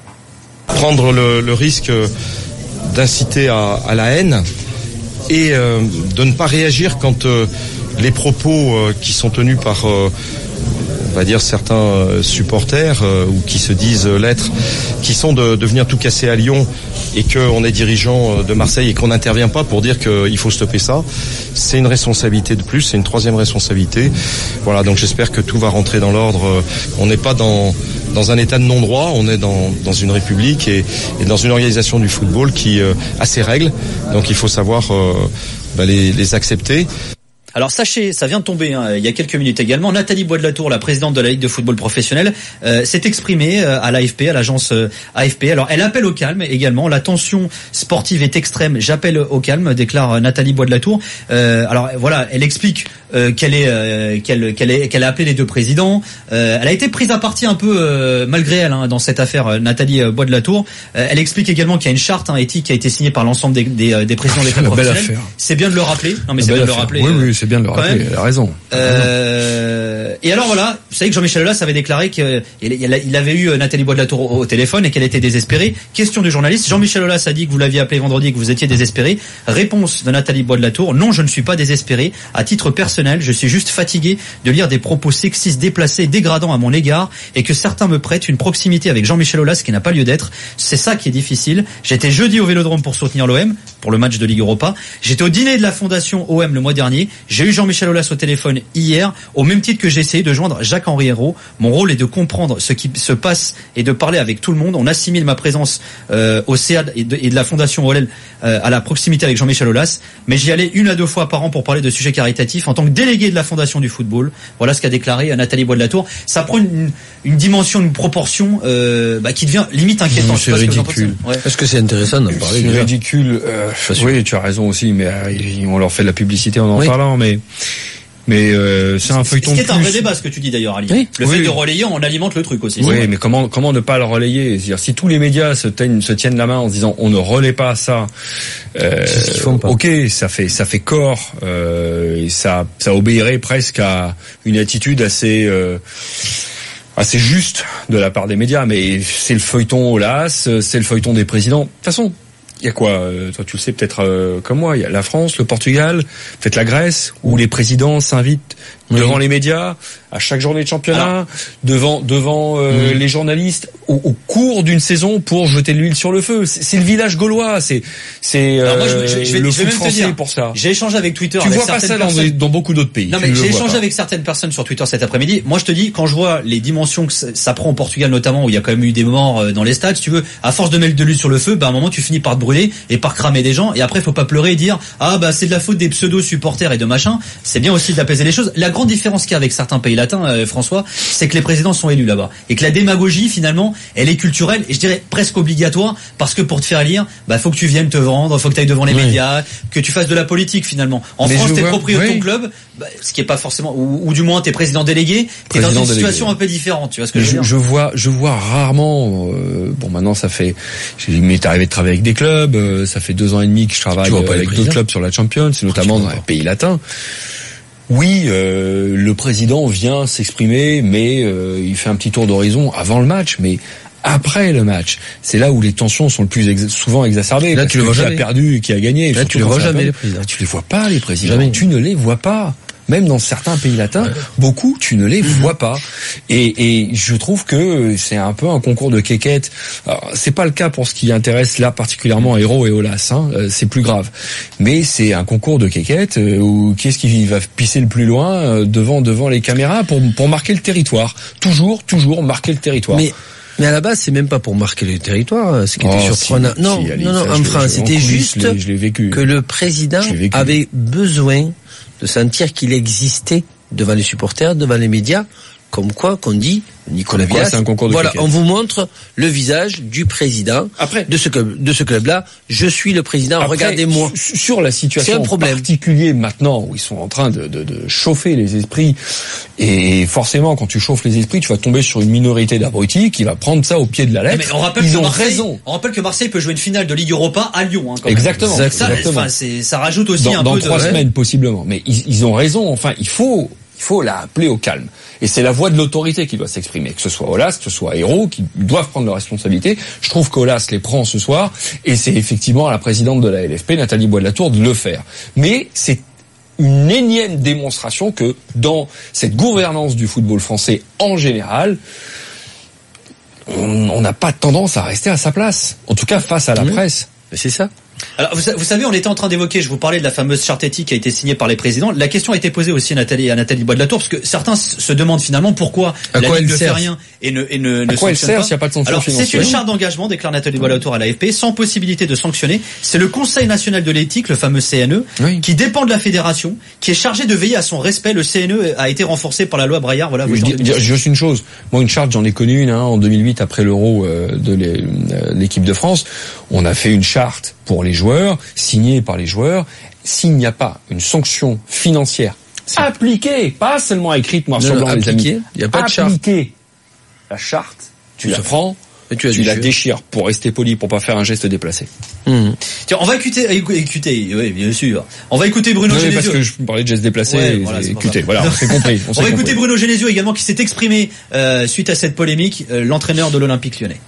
[SPEAKER 10] Prendre le, le risque d'inciter à, à la haine et euh, de ne pas réagir quand euh, les propos euh, qui sont tenus par euh, on va dire certains euh, supporters euh, ou qui se disent euh, l'être, qui sont de, de venir tout casser à Lyon et qu'on est dirigeant de Marseille et qu'on n'intervient pas pour dire qu'il faut stopper ça, c'est une responsabilité de plus, c'est une troisième responsabilité. Voilà, donc j'espère que tout va rentrer dans l'ordre. On n'est pas dans dans un état de non-droit, on est dans dans une république et, et dans une organisation du football qui euh, a ses règles, donc il faut savoir euh, bah, les, les accepter.
[SPEAKER 5] Alors sachez, ça vient de tomber hein, il y a quelques minutes également, Nathalie Bois de la Tour, la présidente de la Ligue de football professionnel, euh, s'est exprimée euh, à l'A F P, à l'agence euh, A F P. Alors elle appelle au calme également, la tension sportive est extrême, j'appelle au calme, déclare euh, Nathalie Bois de la Tour. Euh, alors voilà, elle explique euh, qu'elle est euh, qu'elle qu'elle est qu'elle a appelé les deux présidents. Euh, elle a été prise à partie un peu euh, malgré elle hein, dans cette affaire, euh, Nathalie euh, Bois de la Tour. Euh, elle explique également qu'il y a une charte hein, éthique qui a été signée par l'ensemble des, des, des présidents des clubs professionnels. C'est bien de le rappeler. Non mais c'est bien de le rappeler.
[SPEAKER 7] Oui oui, c'est bien de le rappeler. Elle a raison.
[SPEAKER 5] Euh, et alors voilà, vous savez que Jean-Michel Aulas avait déclaré qu'il il avait eu Nathalie Bois de la Tour au, au téléphone et qu'elle était désespérée. Question du journaliste, Jean-Michel Aulas a dit que vous l'aviez appelé vendredi et que vous étiez désespéré. Réponse de Nathalie Bois de la Tour, non je ne suis pas désespéré. À titre personnel, je suis juste fatigué de lire des propos sexistes déplacés, dégradants à mon égard et que certains me prêtent une proximité avec Jean-Michel Aulas qui n'a pas lieu d'être. C'est ça qui est difficile. J'étais jeudi au Vélodrome pour soutenir l'O M, pour le match de Ligue Europa. J'étais au dîner de la Fondation O M le mois dernier. J'ai eu Jean-Michel Aulas au téléphone hier, au même titre que j'ai essayé de joindre Jacques-Henri Hérault. Mon rôle est de comprendre ce qui se passe et de parler avec tout le monde. On assimile ma présence euh, au C A D et de, et de la Fondation O L L euh, à la proximité avec Jean-Michel Aulas, mais j'y allais une à deux fois par an pour parler de sujets caritatifs en tant que délégué de la Fondation du football. Voilà ce qu'a déclaré Nathalie Bois de la Tour. Ça prend une, une dimension, une proportion euh, bah, qui devient limite inquiétante.
[SPEAKER 6] Mmh, c'est ridicule. Que ouais. Est-ce que c'est intéressant d'en parler?
[SPEAKER 7] C'est ridicule. Euh, oui, tu as raison aussi, mais euh, on leur fait de la publicité en en oui. parlant, mais. Mais euh, c'est un feuilleton.
[SPEAKER 5] Ce qui est un vrai débat, ce que tu dis d'ailleurs, Ali. Oui. Le oui. fait de relayer, on alimente le truc aussi.
[SPEAKER 7] Oui, mais comment comment ne pas le relayer? C'est-à-dire, si tous les médias se tiennent se tiennent la main en se disant on ne relaie pas ça, euh, c'est ce qu'ils font pas. Ok, ça fait ça fait corps, euh, et ça ça obéirait presque à une attitude assez euh, assez juste de la part des médias. Mais c'est le feuilleton Aulas, c'est le feuilleton des présidents. De toute façon. Il y a quoi? Toi, tu le sais peut-être euh, comme moi. Il y a la France, le Portugal, peut-être la Grèce, où les présidents s'invitent oui. devant les médias à chaque journée de championnat, alors, devant devant euh, oui. les journalistes au, au cours d'une saison pour jeter de l'huile sur le feu. C'est, c'est le village gaulois. C'est c'est euh, moi, je, je, je vais, le je foot français dire, pour ça.
[SPEAKER 5] J'ai échangé avec Twitter.
[SPEAKER 7] Tu
[SPEAKER 5] avec
[SPEAKER 7] vois pas ça dans, des, dans beaucoup d'autres pays.
[SPEAKER 5] Non mais j'ai échangé avec certaines personnes sur Twitter cet après-midi. Moi, je te dis, quand je vois les dimensions que ça, ça prend au Portugal notamment, où il y a quand même eu des morts dans les stades, si tu veux, à force de mettre de l'huile sur le feu, bah à un moment tu finis par te brûler et par cramer des gens. Et après, faut pas pleurer et dire ah bah c'est de la faute des pseudo supporters et de machin. C'est bien aussi d'apaiser les choses. La grande différence qu'il y a avec certains pays latins, euh, François, c'est que les présidents sont élus là-bas et que la démagogie finalement, elle est culturelle et je dirais presque obligatoire parce que pour te faire lire, bah faut que tu viennes te vendre, faut que tu ailles devant les oui. médias, que tu fasses de la politique finalement. En Mais France, t'es propriétaire de ton club, bah, ce qui est pas forcément, ou, ou du moins t'es président délégué, t'es dans une délégué. situation un peu différente. Tu vois ce que je veux dire ?
[SPEAKER 7] Je vois, je vois rarement. Euh, bon, maintenant ça fait, il m'est arrivé de travailler avec des clubs. Euh, ça fait deux ans et demi que je travaille euh, avec d'autres clubs sur la Champions, notamment dans les pays latins. Oui, euh, le président vient s'exprimer, mais euh, il fait un petit tour d'horizon avant le match, mais après le match, c'est là où les tensions sont le plus ex- souvent exacerbées.
[SPEAKER 6] Là, tu le vois jamais.
[SPEAKER 7] Qui a perdu et qui a gagné.
[SPEAKER 6] Là, tu les vois jamais les présidents.
[SPEAKER 7] Là, tu les vois pas les présidents. Jamais. Tu ne les vois pas. Même dans certains pays latins, ouais. beaucoup, tu ne les mmh. vois pas. Et, et je trouve que c'est un peu un concours de quéquettes. Alors, c'est pas le cas pour ce qui intéresse là particulièrement Hérault et Aulas, hein, c'est plus grave. Mais c'est un concours de quéquettes où qui est-ce qui va pisser le plus loin devant devant les caméras pour pour marquer le territoire. Toujours, toujours marquer le territoire.
[SPEAKER 6] Mais Mais à la base, c'est même pas pour marquer le territoire, ce qui était
[SPEAKER 7] Oh,
[SPEAKER 6] surprenant.
[SPEAKER 7] si,
[SPEAKER 6] non,
[SPEAKER 7] si, allez,
[SPEAKER 6] non, non,
[SPEAKER 7] ça,
[SPEAKER 6] en
[SPEAKER 7] je-
[SPEAKER 6] France,
[SPEAKER 7] je-
[SPEAKER 6] c'était
[SPEAKER 7] en coulisses,
[SPEAKER 6] juste
[SPEAKER 7] je l'ai- je l'ai vécu.
[SPEAKER 6] que le président
[SPEAKER 7] Je l'ai vécu.
[SPEAKER 6] avait besoin de sentir qu'il existait devant les supporters, devant les médias, comme quoi qu'on dit Nicolas
[SPEAKER 7] Comme quoi,
[SPEAKER 6] Villas.
[SPEAKER 7] c'est un concours de
[SPEAKER 6] Voilà,
[SPEAKER 7] cricket.
[SPEAKER 6] on vous montre le visage du président
[SPEAKER 7] Après,
[SPEAKER 6] de ce club, de ce club-là. Je suis le président.
[SPEAKER 7] Après,
[SPEAKER 6] Regardez-moi.
[SPEAKER 7] su- Sur la situation
[SPEAKER 6] C'est un problème.
[SPEAKER 7] particulière maintenant où ils sont en train de, de, de chauffer les esprits, et forcément quand tu chauffes les esprits, tu vas tomber sur une minorité d'abrutis qui va prendre ça au pied de la lettre.
[SPEAKER 5] Mais on rappelle
[SPEAKER 7] Ils
[SPEAKER 5] que
[SPEAKER 7] ont
[SPEAKER 5] Marseille,
[SPEAKER 7] raison.
[SPEAKER 5] on rappelle que Marseille peut jouer une finale de Ligue Europa à Lyon. Hein, quand même.
[SPEAKER 7] Exactement.
[SPEAKER 5] Ça,
[SPEAKER 7] Exactement.
[SPEAKER 5] enfin, c'est, ça rajoute aussi
[SPEAKER 7] dans,
[SPEAKER 5] un
[SPEAKER 7] dans
[SPEAKER 5] peu
[SPEAKER 7] trois
[SPEAKER 5] de.
[SPEAKER 7] semaines possiblement. Mais ils, ils ont raison. Enfin, il faut, il faut la appeler au calme. Et c'est la voix de l'autorité qui doit s'exprimer. Que ce soit Aulas, que ce soit Hérault, qui doivent prendre leurs responsabilités. Je trouve qu'Aulas les prend ce soir, et c'est effectivement à la présidente de la L F P, Nathalie Bois de la Tour, de le faire. Mais c'est une énième démonstration que dans cette gouvernance du football français en général, on n'a pas tendance à rester à sa place. En tout cas, face à la
[SPEAKER 6] Mmh.
[SPEAKER 7] presse.
[SPEAKER 6] C'est ça.
[SPEAKER 5] Alors, vous, sa- vous savez, on était en train d'évoquer, je vous parlais de la fameuse charte éthique qui a été signée par les présidents. La question a été posée aussi à Nathalie, à Nathalie Bois de la Tour, parce que certains s- se demandent finalement pourquoi
[SPEAKER 6] À
[SPEAKER 5] la
[SPEAKER 6] quoi
[SPEAKER 5] Ligue
[SPEAKER 6] elle
[SPEAKER 5] ne fait
[SPEAKER 6] sert
[SPEAKER 5] rien et ne, et ne,
[SPEAKER 7] À
[SPEAKER 5] ne
[SPEAKER 7] quoi elle
[SPEAKER 5] sanctionne
[SPEAKER 7] sert
[SPEAKER 5] pas.
[SPEAKER 7] s'il n'y a pas de sanction
[SPEAKER 5] Alors, c'est
[SPEAKER 7] financière
[SPEAKER 5] une charte d'engagement, déclare Nathalie Bois de la Tour à l'A F P, sans possibilité de sanctionner. C'est le Conseil national de l'éthique, le fameux C N E,
[SPEAKER 7] Oui.
[SPEAKER 5] qui dépend de la fédération, qui est chargé de veiller à son respect. Le C N E a été renforcé par la loi Braillard. Voilà,
[SPEAKER 7] Je
[SPEAKER 5] votée en
[SPEAKER 7] dis
[SPEAKER 5] deux mille sept.
[SPEAKER 7] dire juste une chose. Moi, une charte, j'en ai connu une hein, en deux mille huit après l'Euro euh, de l'é- euh, l'équipe de France. On a fait une charte pour les joueurs, signée par les joueurs. S'il n'y a pas une sanction financière appliquée, pas seulement écrite noir
[SPEAKER 6] Non,
[SPEAKER 7] sur
[SPEAKER 6] non,
[SPEAKER 7] blanc, les
[SPEAKER 6] appliquée.
[SPEAKER 7] amis,
[SPEAKER 6] Il n'y a pas de charte.
[SPEAKER 7] appliquée, la charte, tu la prends,
[SPEAKER 6] Et tu as
[SPEAKER 7] tu
[SPEAKER 6] du
[SPEAKER 7] la
[SPEAKER 6] jeu.
[SPEAKER 7] déchires pour rester poli, pour pas faire un geste déplacé.
[SPEAKER 6] Mmh.
[SPEAKER 5] Tiens, on va écouter, écou- écouter, oui, bien sûr. On va écouter Bruno
[SPEAKER 7] Non, mais parce
[SPEAKER 5] Genesio.
[SPEAKER 7] que je parlais de geste déplacé,
[SPEAKER 5] Ouais,
[SPEAKER 7] et
[SPEAKER 5] voilà, c'est pour
[SPEAKER 7] écoutez,
[SPEAKER 5] ça.
[SPEAKER 7] voilà, on s'est compris. On,
[SPEAKER 5] On
[SPEAKER 7] s'est
[SPEAKER 5] va
[SPEAKER 7] compris.
[SPEAKER 5] écouter Bruno Genesio également qui s'est exprimé euh, suite à cette polémique, euh, l'entraîneur de l'Olympique Lyonnais.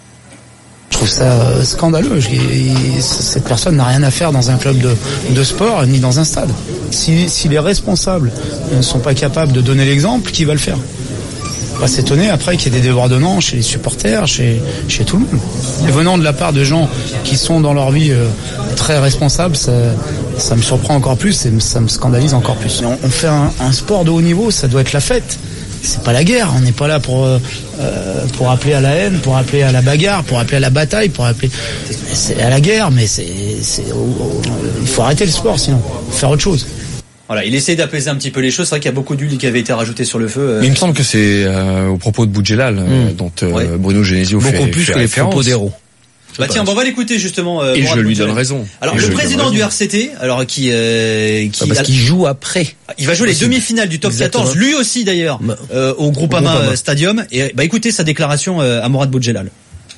[SPEAKER 11] Je trouve ça euh, scandaleux. Je- il- cette personne n'a rien à faire dans un club de, de sport ni dans un stade. Si, si les responsables ne sont pas capables de donner l'exemple, qui va le faire? On va s'étonner après qu'il y ait des débordements chez les supporters, chez, chez tout le monde. Et venant de la part de gens qui sont dans leur vie euh, très responsables, ça, ça me surprend encore plus et ça me scandalise encore plus. On, on fait un, un sport de haut niveau, ça doit être la fête. C'est pas la guerre, on n'est pas là pour euh, pour appeler à la haine, pour appeler à la bagarre, pour appeler à la bataille, pour appeler c'est à la guerre, mais c'est c'est il faut arrêter le sport sinon, faut faire autre chose.
[SPEAKER 5] Voilà, il essaie d'apaiser un petit peu les choses. C'est vrai qu'il y a beaucoup d'huile qui avait été rajoutée sur le feu. euh.
[SPEAKER 7] Mais il me semble que c'est euh, au propos de Boudjelal euh, dont euh,
[SPEAKER 5] Ouais.
[SPEAKER 7] Bruno Genesio fait
[SPEAKER 6] Beaucoup plus
[SPEAKER 7] fait
[SPEAKER 6] que les
[SPEAKER 7] référence.
[SPEAKER 6] propos d'Hérault.
[SPEAKER 5] Bah tiens, bon, on va l'écouter justement. euh,
[SPEAKER 7] Et
[SPEAKER 5] Mourad
[SPEAKER 7] je lui
[SPEAKER 5] Boudjelal.
[SPEAKER 7] donne raison.
[SPEAKER 5] Alors
[SPEAKER 7] Et
[SPEAKER 5] le
[SPEAKER 7] je lui donne
[SPEAKER 5] président
[SPEAKER 7] raison.
[SPEAKER 5] du R C T, alors qui euh, qui
[SPEAKER 6] Ah, parce qu'il joue après.
[SPEAKER 5] il va jouer les
[SPEAKER 6] Possible.
[SPEAKER 5] demi-finales du top
[SPEAKER 6] Exactement.
[SPEAKER 5] quatorze, lui aussi d'ailleurs,
[SPEAKER 6] Bah,
[SPEAKER 5] euh, au Groupama,
[SPEAKER 6] Groupama.
[SPEAKER 5] euh, Stadium. Et bah écoutez sa déclaration euh, à Mourad Boudjelal.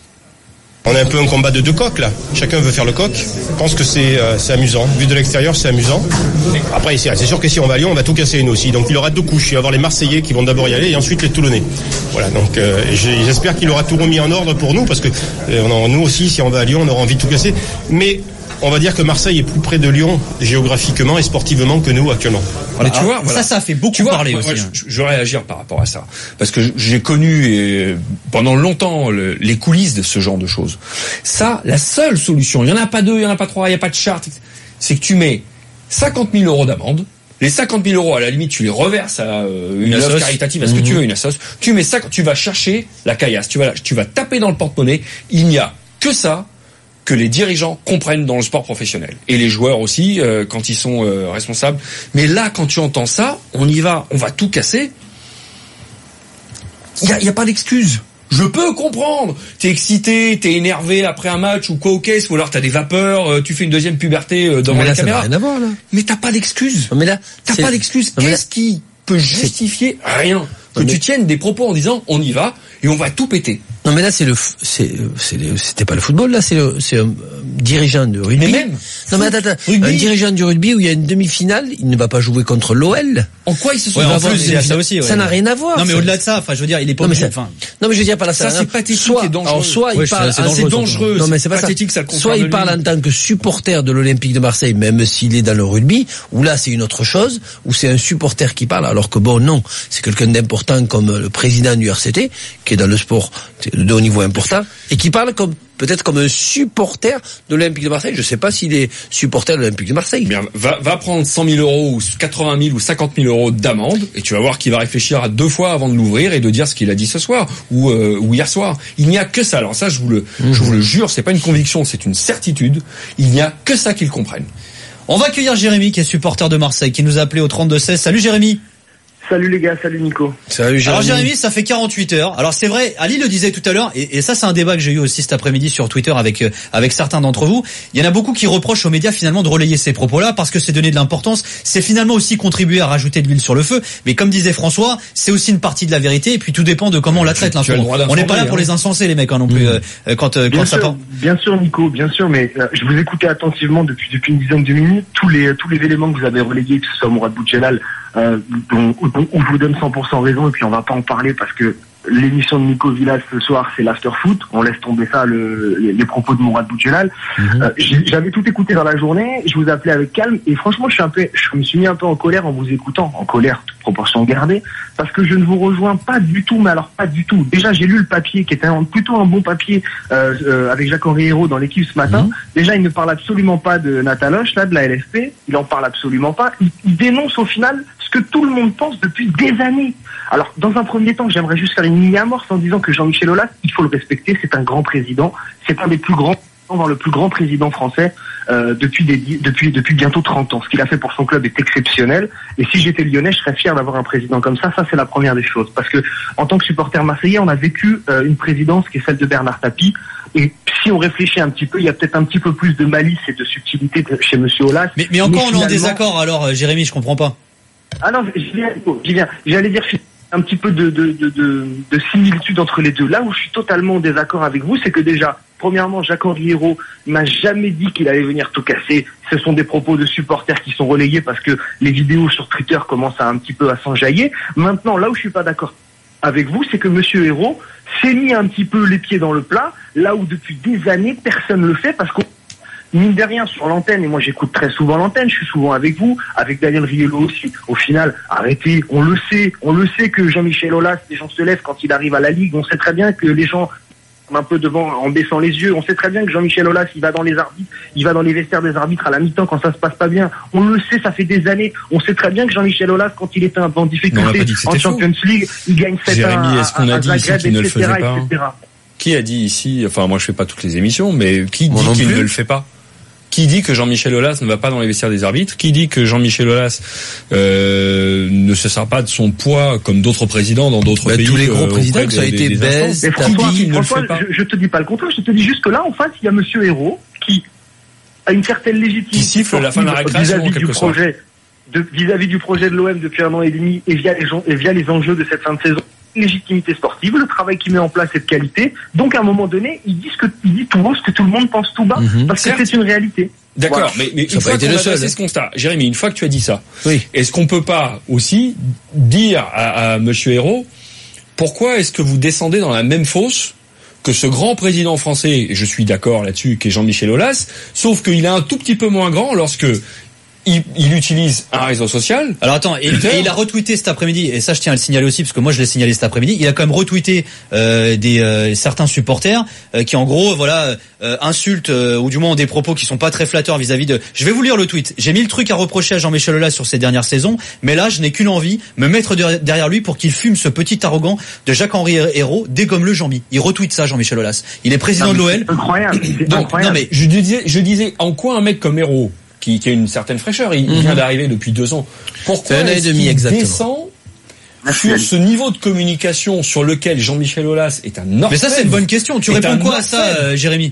[SPEAKER 12] On a un peu un combat de deux coqs là. Chacun veut faire le coq. Je pense que c'est euh, c'est amusant. Vu de l'extérieur, c'est amusant. Après, c'est c'est sûr que si on va à Lyon, on va tout casser nous aussi. Donc il aura deux couches. Il va y avoir les Marseillais qui vont d'abord y aller et ensuite les Toulonnais. Voilà. Donc euh, j'ai- j'espère qu'il aura tout remis en ordre pour nous parce que euh, on a- nous aussi, si on va à Lyon, on aura envie de tout casser. Mais on va dire que Marseille est plus près de Lyon géographiquement et sportivement que nous actuellement.
[SPEAKER 7] Mais tu vois,
[SPEAKER 5] ça,
[SPEAKER 7] voilà.
[SPEAKER 5] ça a fait beaucoup
[SPEAKER 7] Tu vois,
[SPEAKER 5] parler
[SPEAKER 7] moi,
[SPEAKER 5] aussi.
[SPEAKER 7] moi,
[SPEAKER 5] hein.
[SPEAKER 7] je, je veux réagir par rapport à ça. Parce que j'ai connu euh, pendant longtemps le- les coulisses de ce genre de choses. Ça, la seule solution, il n'y en a pas deux, il n'y en a pas trois, il n'y a pas de charte, c'est que tu mets cinquante mille euros d'amende. Les cinquante mille euros, à la limite, tu les reverses à euh, une,
[SPEAKER 5] Une
[SPEAKER 7] œuvre
[SPEAKER 5] assoce.
[SPEAKER 7] caritative, à ce que tu veux, une assoce. Tu mets ça, tu vas chercher la caillasse, tu vas, tu vas taper dans le porte-monnaie. Il n'y a que ça que les dirigeants comprennent dans le sport professionnel. Et les joueurs aussi, euh, quand ils sont euh, responsables. Mais là, quand tu entends ça, on y va, on va tout casser. Il n'y a, y a pas d'excuse. Je peux comprendre. T'es excité, t'es énervé après un match ou quoi au caisse, ou alors t'as des vapeurs, euh, tu fais une deuxième puberté euh, devant
[SPEAKER 6] Mais là,
[SPEAKER 7] la
[SPEAKER 6] ça n'a
[SPEAKER 7] caméra.
[SPEAKER 6] rien à voir, là.
[SPEAKER 7] Mais t'as pas d'excuse.
[SPEAKER 6] Non, mais là,
[SPEAKER 7] T'as
[SPEAKER 6] c'est-
[SPEAKER 7] pas d'excuse.
[SPEAKER 6] Non, mais là-
[SPEAKER 7] Qu'est-ce qui peut justifier rien? Que
[SPEAKER 6] Non, mais-
[SPEAKER 7] tu tiennes des propos en disant on y va et on va tout péter.
[SPEAKER 6] Non mais là c'est le f- c'est c'est le- c'était pas le football là, c'est le c'est un euh, dirigeant de rugby.
[SPEAKER 7] Mais même,
[SPEAKER 6] Non mais attends, attends,
[SPEAKER 5] rugby.
[SPEAKER 6] un dirigeant du rugby où il y a une demi-finale, il ne va pas jouer contre l'O L.
[SPEAKER 7] En quoi ils se sont
[SPEAKER 5] Ouais,
[SPEAKER 6] Il va
[SPEAKER 5] en
[SPEAKER 6] avoir
[SPEAKER 5] plus,
[SPEAKER 6] une
[SPEAKER 5] il y a
[SPEAKER 6] demi-finale.
[SPEAKER 5] ça aussi, ouais.
[SPEAKER 6] Ça n'a rien à voir.
[SPEAKER 5] Non mais
[SPEAKER 6] ça.
[SPEAKER 5] au-delà de ça, enfin je veux dire, il est pas
[SPEAKER 6] Non mais,
[SPEAKER 5] obligé.
[SPEAKER 6] ça,
[SPEAKER 5] Enfin,
[SPEAKER 6] non mais je veux dire par là
[SPEAKER 7] Ça,
[SPEAKER 6] ça
[SPEAKER 7] c'est pathétique
[SPEAKER 6] soit,
[SPEAKER 7] et dangereux.
[SPEAKER 6] alors, soit
[SPEAKER 5] Ouais,
[SPEAKER 6] il parle
[SPEAKER 5] c'est- c'est
[SPEAKER 6] en-
[SPEAKER 5] dangereux,
[SPEAKER 7] dangereux.
[SPEAKER 6] Non mais
[SPEAKER 7] c'est
[SPEAKER 6] c'est pas
[SPEAKER 7] pathétique, ça
[SPEAKER 6] ça.
[SPEAKER 7] le contraire
[SPEAKER 6] Soit
[SPEAKER 7] de
[SPEAKER 6] il
[SPEAKER 7] lui.
[SPEAKER 6] parle en tant que supporter de l'Olympique de Marseille, même s'il est dans le rugby, ou là c'est une autre chose, ou c'est un supporter qui parle, alors que bon non, c'est quelqu'un d'important comme le président du R C T, qui est dans le sport, de haut niveau important, et qui parle comme peut-être comme un supporter de l'Olympique de Marseille. Je sais pas s'il est supporter de l'Olympique de Marseille.
[SPEAKER 7] Bien, va, va prendre cent mille euros ou quatre-vingt mille ou cinquante mille euros d'amende et tu vas voir qu'il va réfléchir à deux fois avant de l'ouvrir et de dire ce qu'il a dit ce soir ou, euh, ou hier soir. Il n'y a que ça. Alors ça, je vous le, mmh. je vous le jure, c'est pas une conviction, c'est une certitude. Il n'y a que ça qu'ils comprennent.
[SPEAKER 5] On va accueillir Jérémy qui est supporter de Marseille, qui nous a appelé au trente-deux seize. Salut Jérémy.
[SPEAKER 9] Salut les gars, salut Nico.
[SPEAKER 6] Salut Jérémy.
[SPEAKER 5] Alors Jérémy, ça fait quarante-huit heures. Alors c'est vrai, Ali le disait tout à l'heure, et, et ça c'est un débat que j'ai eu aussi cet après-midi sur Twitter avec euh, avec certains d'entre vous. Il y en a beaucoup qui reprochent aux médias finalement de relayer ces propos-là parce que c'est donner de l'importance. C'est finalement aussi contribuer à rajouter de l'huile sur le feu. Mais comme disait François, c'est aussi une partie de la vérité. Et puis tout dépend de comment on la traite l'info. On n'est pas là pour les incenser les mecs hein, non plus. Mmh. Euh, quand euh,
[SPEAKER 9] bien
[SPEAKER 5] quand
[SPEAKER 9] sûr,
[SPEAKER 5] ça part.
[SPEAKER 9] Bien sûr Nico, bien sûr. Mais euh, je vous écoutais attentivement depuis depuis une dizaine de minutes. Tous les tous les éléments que vous avez relayés, que ce soit Mourad Boudjelal, euh, dont, dont on vous donne cent pour cent raison et puis on va pas en parler parce que l'émission de Nico Villas ce soir c'est l'after foot, on laisse tomber ça le, les, les propos de Mourad Boudjelal. Mm-hmm. euh, j'avais tout écouté dans la journée, je vous appelais avec calme et franchement je suis un peu, je me suis mis un peu en colère en vous écoutant, en colère toute proportion gardée, parce que je ne vous rejoins pas du tout, mais alors pas du tout. Déjà j'ai lu le papier qui était un, plutôt un bon papier euh, euh, avec Jacques-Henri Hérault dans l'équipe ce matin. Mm-hmm. Déjà il ne parle absolument pas de Nataloche là, de la L F P, il en parle absolument pas, il, il dénonce au final ce que tout le monde pense depuis des années. Alors, dans un premier temps, j'aimerais juste faire une mini-amorce en disant que Jean-Michel Aulas, il faut le respecter, c'est un grand président, c'est un des plus grands, voire le plus grand président français euh, depuis, des, depuis, depuis bientôt trente ans. Ce qu'il a fait pour son club est exceptionnel, et si j'étais lyonnais, je serais fier d'avoir un président comme ça. Ça, c'est la première des choses, parce que en tant que supporter marseillais, on a vécu euh, une présidence qui est celle de Bernard Tapie, et si on réfléchit un petit peu, il y a peut-être un petit peu plus de malice et de subtilité chez Monsieur Aulas.
[SPEAKER 5] Mais, mais encore, mais on est en désaccord alors, Jérémy, je comprends pas.
[SPEAKER 9] Ah non, j'y viens, j'y viens. J'allais dire un petit peu de, de, de, de, de similitude entre les deux. Là où je suis totalement en désaccord avec vous, c'est que déjà, premièrement, Jacques-Henri Hérault m'a jamais dit qu'il allait venir tout casser. Ce sont des propos de supporters qui sont relayés parce que les vidéos sur Twitter commencent à un petit peu à s'enjailler. Maintenant, là où je suis pas d'accord avec vous, c'est que Monsieur Hérault s'est mis un petit peu les pieds dans le plat, là où depuis des années, personne ne le fait parce que mine de rien, sur l'antenne, et moi j'écoute très souvent l'antenne, je suis souvent avec vous, avec Daniel Riello aussi. Au final, arrêtez, on le sait, on le sait que Jean-Michel Aulas, les gens se lèvent quand il arrive à la Ligue, on sait très bien que les gens, un peu devant, en baissant les yeux, on sait très bien que Jean-Michel Aulas, il va dans les arbitres, il va dans les vestiaires des arbitres à la mi-temps quand ça se passe pas bien. On le sait, ça fait des années. On sait très bien que Jean-Michel Aulas, quand il était un peu en difficulté en Champions League, il gagne sept à un.
[SPEAKER 7] Jérémy, est-ce qu'on a dit ici qu'il ne le faisait pas? Qui a dit ici, enfin moi je fais pas toutes les émissions, mais qui dit qu'il ne le fait pas? Qui dit que Jean-Michel Aulas ne va pas dans les vestiaires des arbitres? Qui dit que Jean-Michel Aulas euh, ne se sert pas de son poids comme d'autres présidents dans d'autres bah, pays?
[SPEAKER 6] Tous les gros euh, présidents qui ont été baisse.
[SPEAKER 9] François, François je, je te dis pas le contraire, je te dis juste que là en face il y a Monsieur Hérault qui a une certaine légitimité
[SPEAKER 7] qui siffle la fin de la récréation
[SPEAKER 9] vis-à-vis du projet, de, vis-à-vis du projet de l'O M depuis un an et demi et via les, et via les enjeux de cette fin de saison. Légitimité sportive, le travail qu'il met en place est de qualité. Donc à un moment donné, il dit ce que il dit tout haut, ce que tout le monde pense tout bas, mmh, parce certes. Que c'est une réalité.
[SPEAKER 7] D'accord, voilà. mais, mais une fois qu'on a passé ce constat, Jérémy, une fois que tu as dit ça,
[SPEAKER 6] oui.
[SPEAKER 7] Est-ce qu'on peut pas aussi dire à, à Monsieur Hérault pourquoi est-ce que vous descendez dans la même fosse que ce grand président français, et je suis d'accord là-dessus, qui est Jean-Michel Aulas, sauf qu'il est un tout petit peu moins grand lorsque Il, il utilise un réseau social.
[SPEAKER 5] Alors attends, et, et il a retweeté cet après-midi, et ça je tiens à le signaler aussi parce que moi je l'ai signalé cet après-midi. Il a quand même retweeté euh, des euh, certains supporters euh, qui en gros voilà euh, insultent euh, ou du moins ont des propos qui sont pas très flatteurs vis-à-vis de. Je vais vous lire le tweet. J'ai mis le truc à reprocher à Jean-Michel Aulas sur ces dernières saisons, mais là je n'ai qu'une envie, me mettre de, derrière lui pour qu'il fume ce petit arrogant de Jacques-Henri Hérault, dégomme-le Jean-Mi. Il retweet ça, Jean-Michel Aulas. Il est président
[SPEAKER 9] non,
[SPEAKER 5] de l'O L.
[SPEAKER 9] Incroyable. C'est
[SPEAKER 7] Donc
[SPEAKER 9] incroyable.
[SPEAKER 7] non mais je disais, je disais en quoi un mec comme Hérault Qui, qui a une certaine fraîcheur, il mmh. vient d'arriver depuis deux ans. Pourquoi
[SPEAKER 6] un an et demi exactement.
[SPEAKER 7] Descend sur ce niveau de communication sur lequel Jean-Michel Aulas est un orfèvre?
[SPEAKER 5] Mais ça c'est une bonne question. Tu réponds quoi à ça, euh, Jérémy?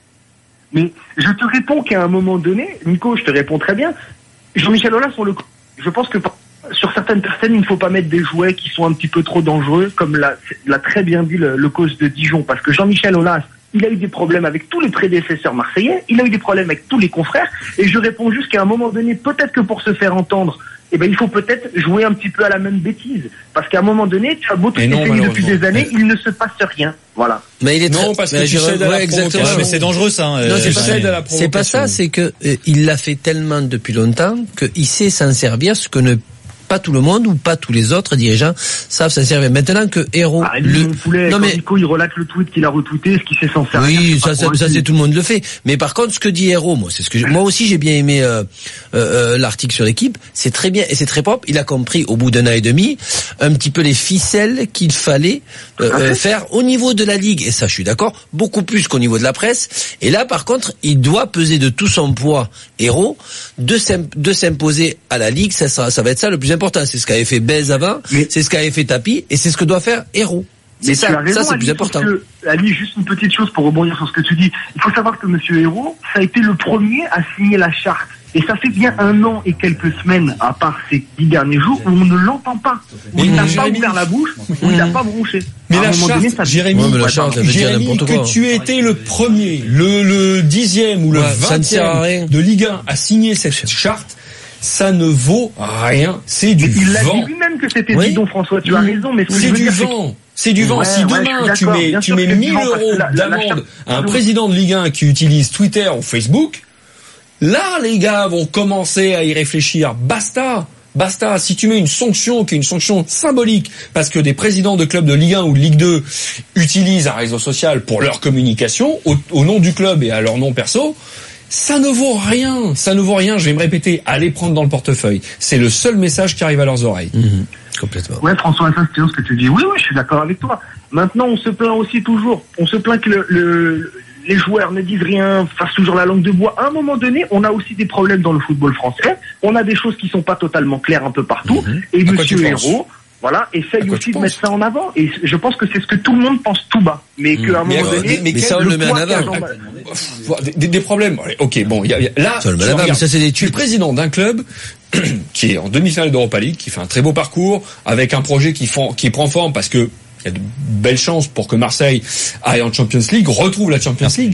[SPEAKER 9] Mais je te réponds qu'à un moment donné, Nico, je te réponds très bien. Jean-Michel Aulas, on le, je pense que sur certaines personnes, il ne faut pas mettre des jouets qui sont un petit peu trop dangereux, comme l'a, l'a très bien dit le, le coach de Dijon, parce que Jean-Michel Aulas, il a eu des problèmes avec tous les prédécesseurs marseillais, il a eu des problèmes avec tous les confrères, et je réponds juste qu'à un moment donné, peut-être que pour se faire entendre, eh ben, il faut peut-être jouer un petit peu à la même bêtise. Parce qu'à un moment donné, tu as beau tout essayer depuis des années, il ne se passe rien. Voilà.
[SPEAKER 6] Mais il est
[SPEAKER 7] non,
[SPEAKER 6] très...
[SPEAKER 7] parce que tu cèdes à la
[SPEAKER 6] exactement.
[SPEAKER 5] Ouais, mais c'est dangereux, ça. Hein,
[SPEAKER 6] non, c'est,
[SPEAKER 5] euh,
[SPEAKER 6] pas, c'est pas ça, c'est que, euh, il l'a fait tellement depuis longtemps qu'il sait s'en servir, ce que ne pas tout le monde ou pas tous les autres dirigeants savent s'en servir. Maintenant que Hérault,
[SPEAKER 8] ah, le poulet,
[SPEAKER 6] non mais
[SPEAKER 8] Nico il relate le tweet qu'il a retweeté, ce qui s'est censé.
[SPEAKER 6] Oui, ça, ça, ça c'est tout le monde le fait. Mais par contre, ce que dit Hérault, moi, c'est ce que je, moi aussi j'ai bien aimé euh, euh, l'article sur l'équipe. C'est très bien et c'est très propre. Il a compris au bout d'un an et demi un petit peu les ficelles qu'il fallait euh, euh, faire au niveau de la ligue. Et ça, je suis d'accord, beaucoup plus qu'au niveau de la presse. Et là, par contre, il doit peser de tout son poids, Hérault, de, s'imp- de s'imposer à la ligue. Ça, ça, ça va être ça le plus important. C'est ce qu'avait fait Bez avant, mais c'est ce qu'avait fait Tapi, et c'est ce que doit faire Hérault. C'est ça, raison, ça c'est Ali, le plus important.
[SPEAKER 8] Que, Ali, juste une petite chose pour rebondir sur ce que tu dis. Il faut savoir que Monsieur Hérault, ça a été le premier à signer la charte. Et ça fait bien un an et quelques semaines, à part ces dix derniers jours, où on ne l'entend pas. Où il n'a pas ouvert la bouche, où il n'a pas bronché.
[SPEAKER 7] Mais la charte, Jérémy,
[SPEAKER 6] ouais, la charte,
[SPEAKER 7] Jérémy que quoi. Tu étais le premier, le, le dixième ou le ouais, vingtième de Ligue un à signer cette charte, ça ne vaut rien. C'est du
[SPEAKER 8] il
[SPEAKER 7] vent.
[SPEAKER 8] Il a dit lui-même que c'était oui. bidon, François. Tu as raison, mais
[SPEAKER 7] c'est du vent. C'est du vent. Ouais, si demain ouais, tu mets, tu mets mille euros d'amende à un président de Ligue un qui utilise Twitter ou Facebook, là, les gars vont commencer à y réfléchir. Basta. Basta. Si tu mets une sanction qui est une sanction symbolique parce que des présidents de clubs de Ligue un ou de Ligue deux utilisent un réseau social pour leur communication au, au nom du club et à leur nom perso, ça ne vaut rien. Ça ne vaut rien. Je vais me répéter. Allez prendre dans le portefeuille. C'est le seul message qui arrive à leurs oreilles.
[SPEAKER 6] Mmh, complètement.
[SPEAKER 8] Ouais, François, ça c'est ce que tu dis. Oui, oui, je suis d'accord avec toi. Maintenant, on se plaint aussi toujours. On se plaint que le, le les joueurs ne disent rien, fassent toujours la langue de bois. À un moment donné, on a aussi des problèmes dans le football français. On a des choses qui sont pas totalement claires un peu partout. Mmh. Et à Monsieur Hérault, voilà, essaye aussi de mettre ça en avant. Et je pense que c'est ce que tout le monde pense tout bas. Mais mmh. qu'à un moment donné,
[SPEAKER 6] mais, mais ça, on le met en avant.
[SPEAKER 7] Des, des problèmes. Ok, bon, y a, y a, là,
[SPEAKER 6] ça, le avant, regarde, ça, c'est des
[SPEAKER 7] tu es président d'un club qui est en demi-finale d'Europa League, qui fait un très beau parcours, avec un projet qui, font, qui prend forme parce que il y a de belles chances pour que Marseille aille en Champions League, retrouve la Champions League.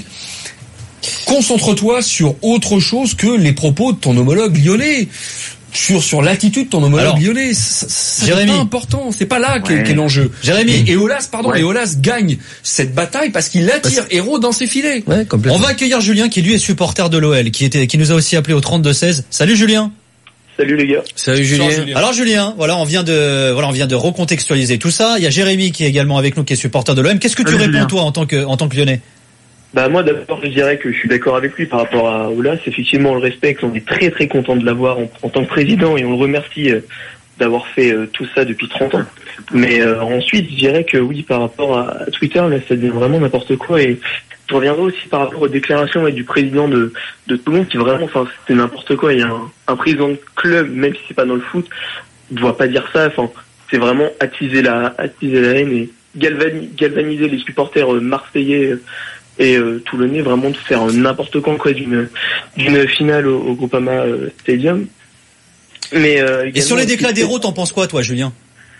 [SPEAKER 7] Concentre-toi sur autre chose que les propos de ton homologue lyonnais. Sur, sur l'attitude de ton homologue Alors, lyonnais. C'est pas important. C'est pas là qu'est, ouais. qu'est l'enjeu. Jérémy. Et, et Aulas, pardon, ouais. et Aulas gagne cette bataille parce qu'il attire parce... Hérault dans ses filets.
[SPEAKER 6] Ouais,
[SPEAKER 5] on va accueillir Julien qui lui est supporter de l'O L, qui était, qui nous a aussi appelé au trente-deux seize. Salut Julien.
[SPEAKER 13] Salut les gars.
[SPEAKER 6] Salut Julien.
[SPEAKER 5] Julien. Alors Julien, voilà, on vient de, voilà, on vient de recontextualiser tout ça. Il y a Jérémy qui est également avec nous, qui est supporter de l'O M. Qu'est-ce que tu Salut réponds Julien. toi en tant que, en tant que Lyonnais?
[SPEAKER 13] Bah moi d'abord je dirais que je suis d'accord avec lui par rapport à Aulas. Effectivement on le respecte, on est très très content de l'avoir en, en tant que président et on le remercie euh, d'avoir fait euh, tout ça depuis trente ans. Mais euh, ensuite je dirais que oui par rapport à, à Twitter là ça devient vraiment n'importe quoi et je reviendrai aussi par rapport aux déclarations ouais, du président de, de Toulon qui vraiment, enfin c'était n'importe quoi. Il y a un, un président de club, même si c'est pas dans le foot, ne doit pas dire ça. Enfin c'est vraiment attiser la attiser la haine et galvani, galvaniser les supporters euh, marseillais. Euh, et euh, Toulonnais vraiment de faire n'importe quoi quoi d'une d'une finale au, au Groupama euh, Stadium. Mais euh,
[SPEAKER 5] et sur les déclats d'Hérault, t'en penses quoi toi Julien?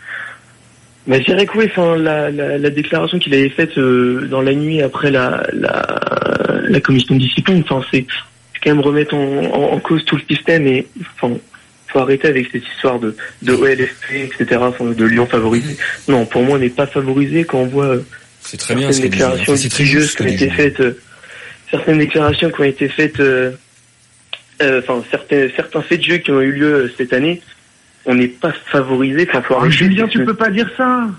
[SPEAKER 13] Bah, je dirais que oui, enfin la, la la déclaration qu'il avait faite euh, dans la nuit après la la la commission de discipline, enfin c'est c'est quand même remettre en, en, en cause tout le système et enfin faut arrêter avec cette histoire de de O L F P et cetera, enfin, de Lyon favorisé. Non, pour moi on n'est pas favorisé quand on voit
[SPEAKER 7] c'est très bien
[SPEAKER 13] certaines
[SPEAKER 7] ce
[SPEAKER 13] déclarations
[SPEAKER 7] c'est très juste
[SPEAKER 13] qui ont été faites, euh, certaines déclarations qui ont été faites, euh, euh, enfin certains certains faits de jeu qui ont eu lieu euh, cette année, on n'est pas favorisé. Enfin, faut arrêter.
[SPEAKER 8] Julien, tu peux pas dire ça.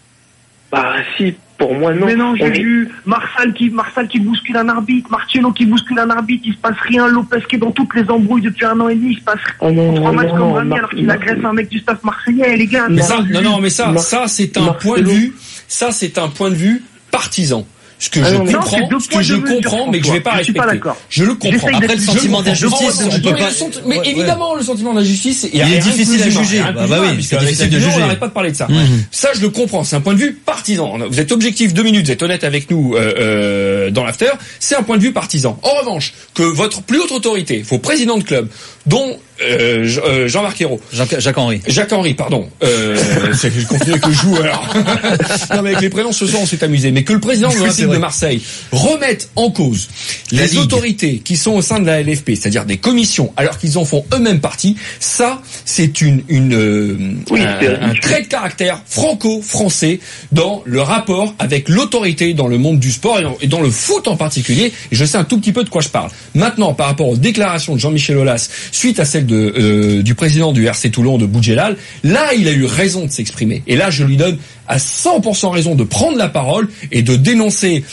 [SPEAKER 13] Bah si, pour moi non.
[SPEAKER 8] Mais non, j'ai
[SPEAKER 13] on
[SPEAKER 8] vu est... Marsal qui Marsal qui bouscule un arbitre, Martiello qui bouscule un arbitre, il se passe rien, Lopez qui est dans toutes les embrouilles depuis un an et demi, il se passe
[SPEAKER 13] oh non,
[SPEAKER 8] trois matchs
[SPEAKER 13] non,
[SPEAKER 8] comme
[SPEAKER 13] non,
[SPEAKER 8] Rami alors qu'il agresse un mec du staff marseillais, les gars.
[SPEAKER 7] Mais ça, non, non, mais ça, ça c'est un point de vue, ça c'est un point de vue partisan. Ce que je comprends, ce que je comprends, mais que je vais pas respecter. Je le comprends.
[SPEAKER 5] Après, le sentiment d'injustice, on peut pas.
[SPEAKER 7] Mais évidemment, le sentiment d'injustice,
[SPEAKER 5] il est difficile à juger.
[SPEAKER 7] Bah oui, c'est difficile de juger. On n'arrête pas de parler de ça. Ça, je le comprends. C'est un point de vue partisan. Vous êtes objectif deux minutes, vous êtes honnête avec nous dans l'after. C'est un point de vue partisan. En revanche, que votre plus haute autorité, vos présidents de club, dont euh, Jean-Marc Ayrault,
[SPEAKER 5] Jacques-Henri,
[SPEAKER 7] Jacques-Henri, pardon. Euh, c'est que je continue avec le joueur. Non, mais avec les prénoms ce soir, on s'est amusé. Mais que le président de l'Olympique de Marseille remette en cause les
[SPEAKER 6] Ligue.
[SPEAKER 7] autorités qui sont au sein de la L F P, c'est-à-dire des commissions, alors qu'ils en font eux-mêmes partie, ça, c'est une, une, euh,
[SPEAKER 13] Oui,
[SPEAKER 7] un,
[SPEAKER 13] c'est-
[SPEAKER 7] un trait de caractère franco-français dans le rapport avec l'autorité dans le monde du sport et dans, et dans le foot en particulier. Et je sais un tout petit peu de quoi je parle. Maintenant, par rapport aux déclarations de Jean-Michel Aulas suite à celle de, euh, du président du R C Toulon, de Boudjelal, là, il a eu raison de s'exprimer. Et là, je lui donne à cent pour cent raison de prendre la parole et de dénoncer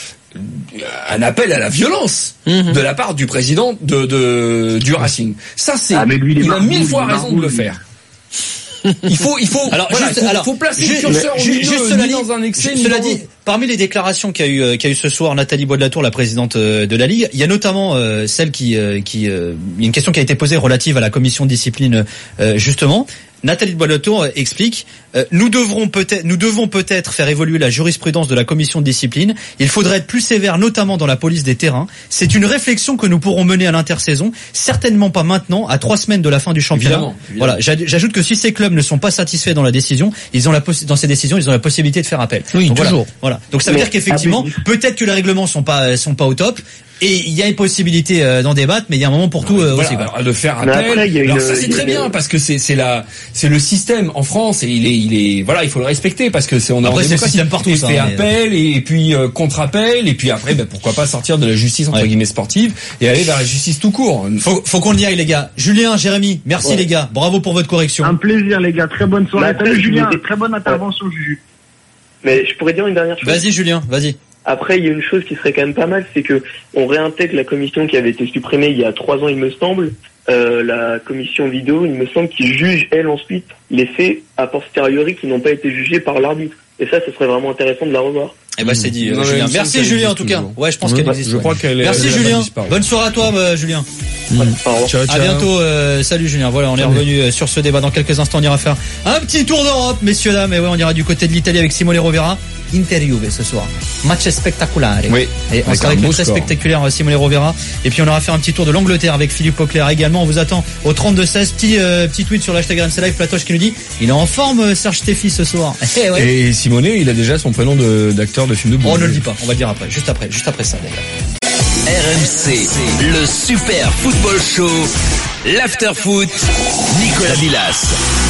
[SPEAKER 7] un appel à la violence mmh. de la part du président de, de du Racing. Ça, c'est,
[SPEAKER 8] ah, mais lui, il,
[SPEAKER 7] il
[SPEAKER 8] a
[SPEAKER 7] mille fois raison
[SPEAKER 8] marrou,
[SPEAKER 7] de le
[SPEAKER 8] lui.
[SPEAKER 7] faire. Il faut, il faut,
[SPEAKER 5] alors,
[SPEAKER 7] voilà,
[SPEAKER 5] juste,
[SPEAKER 7] il faut,
[SPEAKER 5] alors,
[SPEAKER 7] faut placer
[SPEAKER 5] juste,
[SPEAKER 7] le curseur au
[SPEAKER 5] juste,
[SPEAKER 7] milieu,
[SPEAKER 5] juste
[SPEAKER 7] ni
[SPEAKER 5] cela dit,
[SPEAKER 7] dans un excès, ni
[SPEAKER 5] cela
[SPEAKER 7] dans-
[SPEAKER 5] dit, parmi les déclarations qu'a eu, euh, qu'a eu ce soir Nathalie Bois de la Tour, la présidente euh, de la Ligue, il y a notamment euh, celle qui, euh, qui, euh, il y a une question qui a été posée relative à la commission de discipline, euh, justement. Nathalie Bois de la Tour explique euh, nous devrons peut-être nous devons peut-être faire évoluer la jurisprudence de la commission de discipline. Il faudrait être plus sévère, notamment dans la police des terrains. C'est une réflexion que nous pourrons mener à l'intersaison, certainement pas maintenant, à trois semaines de la fin du championnat.
[SPEAKER 7] Évidemment, évidemment.
[SPEAKER 5] Voilà, j'ajoute que si ces clubs ne sont pas satisfaits dans la décision, ils ont la possi- dans ces décisions, ils ont la possibilité de faire appel.
[SPEAKER 6] Oui,
[SPEAKER 5] Donc,
[SPEAKER 6] toujours.
[SPEAKER 5] Voilà, voilà. Donc ça veut
[SPEAKER 8] Mais
[SPEAKER 5] dire qu'effectivement, peut-être que les règlements sont pas sont pas au top. Et il y a une possibilité euh, d'en débattre, mais il y a un moment pour tout euh,
[SPEAKER 7] Voilà,
[SPEAKER 5] aussi. Quoi.
[SPEAKER 7] alors, de faire
[SPEAKER 8] Mais
[SPEAKER 7] appel.
[SPEAKER 8] après, il y a une-
[SPEAKER 7] alors ça c'est très
[SPEAKER 8] il y a-
[SPEAKER 7] bien parce que c'est c'est la c'est le système en France et il est il est voilà il faut le respecter parce que c'est on a
[SPEAKER 5] Après,
[SPEAKER 7] en
[SPEAKER 5] c'est le
[SPEAKER 7] démocratie.
[SPEAKER 5] système partout,
[SPEAKER 7] Et
[SPEAKER 5] ça,
[SPEAKER 7] fait
[SPEAKER 5] mais-
[SPEAKER 7] appel et, et puis euh, contre-appel et puis après ben, pourquoi pas sortir de la justice entre
[SPEAKER 5] Ouais.
[SPEAKER 7] guillemets sportive et aller vers la justice tout court.
[SPEAKER 5] Faut, faut qu'on y aille les gars. Julien, Jérémy, merci
[SPEAKER 8] Ouais.
[SPEAKER 5] les gars. Bravo pour votre correction.
[SPEAKER 8] Un plaisir, les gars. Très bonne soirée.
[SPEAKER 13] Bah,
[SPEAKER 8] Salut,
[SPEAKER 13] je
[SPEAKER 8] Julien.
[SPEAKER 13] vous ai-
[SPEAKER 8] Très bonne intervention, Juju.
[SPEAKER 13] Mais je pourrais dire une dernière chose.
[SPEAKER 5] Vas-y Julien, vas-y.
[SPEAKER 13] Après, il y a une chose qui serait quand même pas mal, c'est que on réintègre la commission qui avait été supprimée il y a trois ans, il me semble, euh, la commission vidéo, il me semble, qui juge, elle, ensuite, les faits a posteriori qui n'ont pas été jugés par l'arbitre. Et ça, ce serait vraiment intéressant de la revoir.
[SPEAKER 5] Eh ben c'est dit, euh,
[SPEAKER 7] Non, mais
[SPEAKER 5] Julien.
[SPEAKER 7] il me semble
[SPEAKER 5] Merci
[SPEAKER 7] qu'elle
[SPEAKER 5] Julien en
[SPEAKER 7] existe
[SPEAKER 5] tout cas.
[SPEAKER 7] toujours.
[SPEAKER 5] Ouais, je pense
[SPEAKER 7] Ouais,
[SPEAKER 5] qu'elle existe.
[SPEAKER 7] je
[SPEAKER 5] ouais.
[SPEAKER 7] crois qu'elle est-
[SPEAKER 5] Merci
[SPEAKER 7] elle a
[SPEAKER 5] Julien.
[SPEAKER 7] disparu.
[SPEAKER 5] Bonne soirée à toi euh, Julien.
[SPEAKER 13] Au revoir.
[SPEAKER 6] Ciao,
[SPEAKER 5] À
[SPEAKER 6] ciao.
[SPEAKER 5] bientôt. Euh, salut Julien. Voilà, on est revenu euh, sur ce débat. Dans quelques instants, on ira faire un petit tour d'Europe, messieurs dames. Et ouais, on ira du côté de l'Italie avec Simone Rovera. Inter Juve ce soir. Match spectaculaire.
[SPEAKER 7] Oui.
[SPEAKER 5] Et on
[SPEAKER 7] Avec
[SPEAKER 5] sera
[SPEAKER 7] un
[SPEAKER 5] avec le
[SPEAKER 7] beau
[SPEAKER 5] très
[SPEAKER 7] score.
[SPEAKER 5] spectaculaire euh, Simone Rovera. Et puis on aura fait un petit tour de l'Angleterre avec Philippe Auclair également. On vous attend au trente-deux seize. Petit euh, petit tweet sur l'hashtag R M C Live. Platoche qui nous dit il est en forme euh, Serge Steffi ce soir. Eh ouais.
[SPEAKER 7] Et Simone, il a déjà son prénom de d'acteur de film de boule.
[SPEAKER 5] Oh, on ne le dit pas. On va le dire après. Juste après. Juste après ça les gars.
[SPEAKER 1] R M C, le Super Football Show, l'Afterfoot, Nicolas Villas.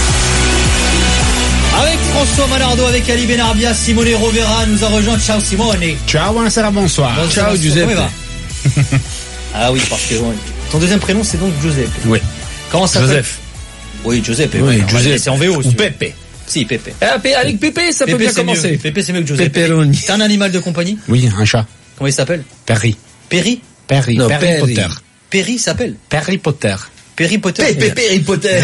[SPEAKER 5] Avec François Malardo, avec Ali Benarbia, Simone Rovera nous a rejoint. Ciao Simone.
[SPEAKER 11] Ciao, buonasera, bonsoir.
[SPEAKER 5] Bonsoir,
[SPEAKER 6] Ciao,
[SPEAKER 5] François.
[SPEAKER 6] Giuseppe.
[SPEAKER 5] Comment il va Ah oui, parce que ouais. Ton deuxième prénom c'est donc Giuseppe.
[SPEAKER 6] Oui.
[SPEAKER 5] Comment ça s'appelle
[SPEAKER 7] Joseph.
[SPEAKER 5] Oui, Giuseppe.
[SPEAKER 6] Oui,
[SPEAKER 5] ouais,
[SPEAKER 6] Giuseppe.
[SPEAKER 5] C'est en V O.
[SPEAKER 7] Ou Pepe.
[SPEAKER 5] Si, Pepe.
[SPEAKER 6] Ah, P- avec Pépé, ça peut
[SPEAKER 5] Pepe,
[SPEAKER 6] bien
[SPEAKER 5] c'est
[SPEAKER 6] commencer.
[SPEAKER 5] mieux. Pepe c'est mieux que Giuseppe.
[SPEAKER 6] Pepperoni.
[SPEAKER 5] T'as un animal de compagnie
[SPEAKER 11] Oui, un chat.
[SPEAKER 5] Comment il s'appelle
[SPEAKER 11] Perry.
[SPEAKER 5] Perry
[SPEAKER 11] Perry.
[SPEAKER 6] Non,
[SPEAKER 11] Perry
[SPEAKER 6] Perry.
[SPEAKER 11] Potter.
[SPEAKER 5] Perry s'appelle
[SPEAKER 11] Perry Potter.
[SPEAKER 5] Perry Potter.
[SPEAKER 6] Pépé Harry Potter.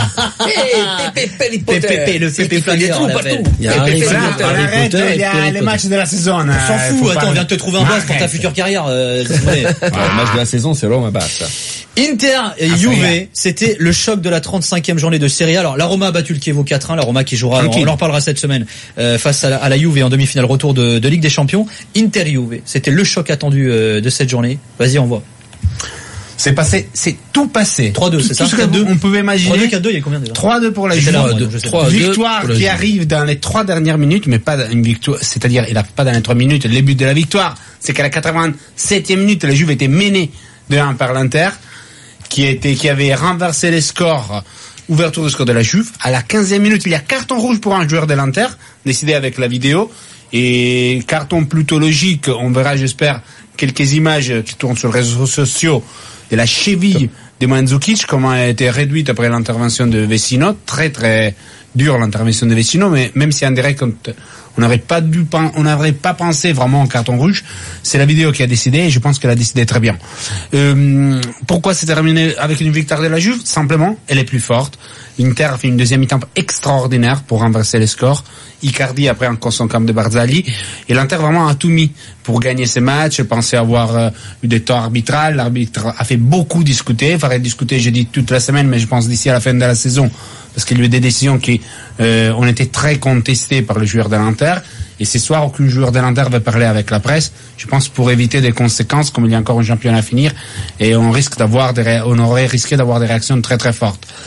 [SPEAKER 6] Pépé Harry Potter.
[SPEAKER 5] Pépé, le Pépé flingueur, on l'appelle.
[SPEAKER 6] Il y a
[SPEAKER 11] Pépé
[SPEAKER 6] Harry
[SPEAKER 11] Potter,
[SPEAKER 6] Potter,
[SPEAKER 11] on
[SPEAKER 6] Harry
[SPEAKER 11] arrête,
[SPEAKER 6] Potter et
[SPEAKER 11] il y a
[SPEAKER 6] Harry
[SPEAKER 11] les
[SPEAKER 6] Potter.
[SPEAKER 11] matchs de la saison.
[SPEAKER 5] On s'en fout, attends, on vient de te trouver un boss pour ta future carrière. Euh, Simone.
[SPEAKER 7] Le match de la saison, c'est Roma Basta.
[SPEAKER 5] Inter et
[SPEAKER 11] Ah,
[SPEAKER 5] Juve,
[SPEAKER 11] frère.
[SPEAKER 5] c'était le choc de la trente-cinquième journée de Serie A. Alors la Roma a battu le Chievo quatre un, la Roma qui jouera,
[SPEAKER 11] Tranquille.
[SPEAKER 5] on en reparlera cette semaine, euh, face à la, à la Juve en demi-finale retour de, de Ligue des Champions. Inter Juve, c'était le choc attendu euh, de cette journée. Vas-y, on voit.
[SPEAKER 11] C'est passé, c'est tout passé.
[SPEAKER 5] trois deux,
[SPEAKER 11] Tout-
[SPEAKER 5] c'est ça
[SPEAKER 11] Tout ce
[SPEAKER 5] quatre deux.
[SPEAKER 11] qu'on pouvait
[SPEAKER 5] trois deux,
[SPEAKER 11] imaginer.
[SPEAKER 5] quatre deux, il y a combien déjà
[SPEAKER 11] trois deux pour la
[SPEAKER 5] J'étais
[SPEAKER 11] Juve.
[SPEAKER 5] là, moi,
[SPEAKER 6] trois deux.
[SPEAKER 5] donc je sais.
[SPEAKER 6] trois deux
[SPEAKER 11] Victoire
[SPEAKER 6] pour la
[SPEAKER 11] qui
[SPEAKER 6] Juve.
[SPEAKER 11] arrive dans les trois dernières minutes, mais pas une victoire, c'est-à-dire il a pas dans les trois minutes le but de la victoire. C'est qu'à la quatre-vingt-septième minute, la Juve était menée de un par l'Inter, qui était, qui avait renversé les scores, ouverture de score de la Juve. À la quinzième minute, il y a carton rouge pour un joueur de l'Inter, décidé avec la vidéo, et carton plutôt logique. On verra, j'espère, quelques images qui tournent sur les réseaux sociaux de la cheville de Mandzukic, comment elle a été réduite après l'intervention de Vecino. Très très dure l'intervention de Vecino, mais même si en direct on n'aurait pas dû, on n'aurait pas pensé vraiment en carton rouge, c'est la vidéo qui a décidé et je pense qu'elle a décidé très bien. Euh, pourquoi c'est terminé avec une victoire de la Juve? Simplement, elle est plus forte. L'Inter a fait une deuxième mi-temps extraordinaire pour renverser les scores. Icardi après un constant camp de Barzali. Et l'Inter vraiment a tout mis pour gagner ces matchs. Je pensais avoir euh, eu des temps arbitrales. L'arbitre a fait beaucoup discuter. Il faudrait discuter, j'ai dit, toute la semaine, mais je pense d'ici à la fin de la saison. Parce qu'il y a eu des décisions qui euh, ont été très contestées par les joueurs de l'Inter. Et ce soir, aucun joueur de l'Inter va parler avec la presse. Je pense pour éviter des conséquences, comme il y a encore un championnat à finir. Et on risque d'avoir des ré... on aurait risqué d'avoir des réactions très très fortes.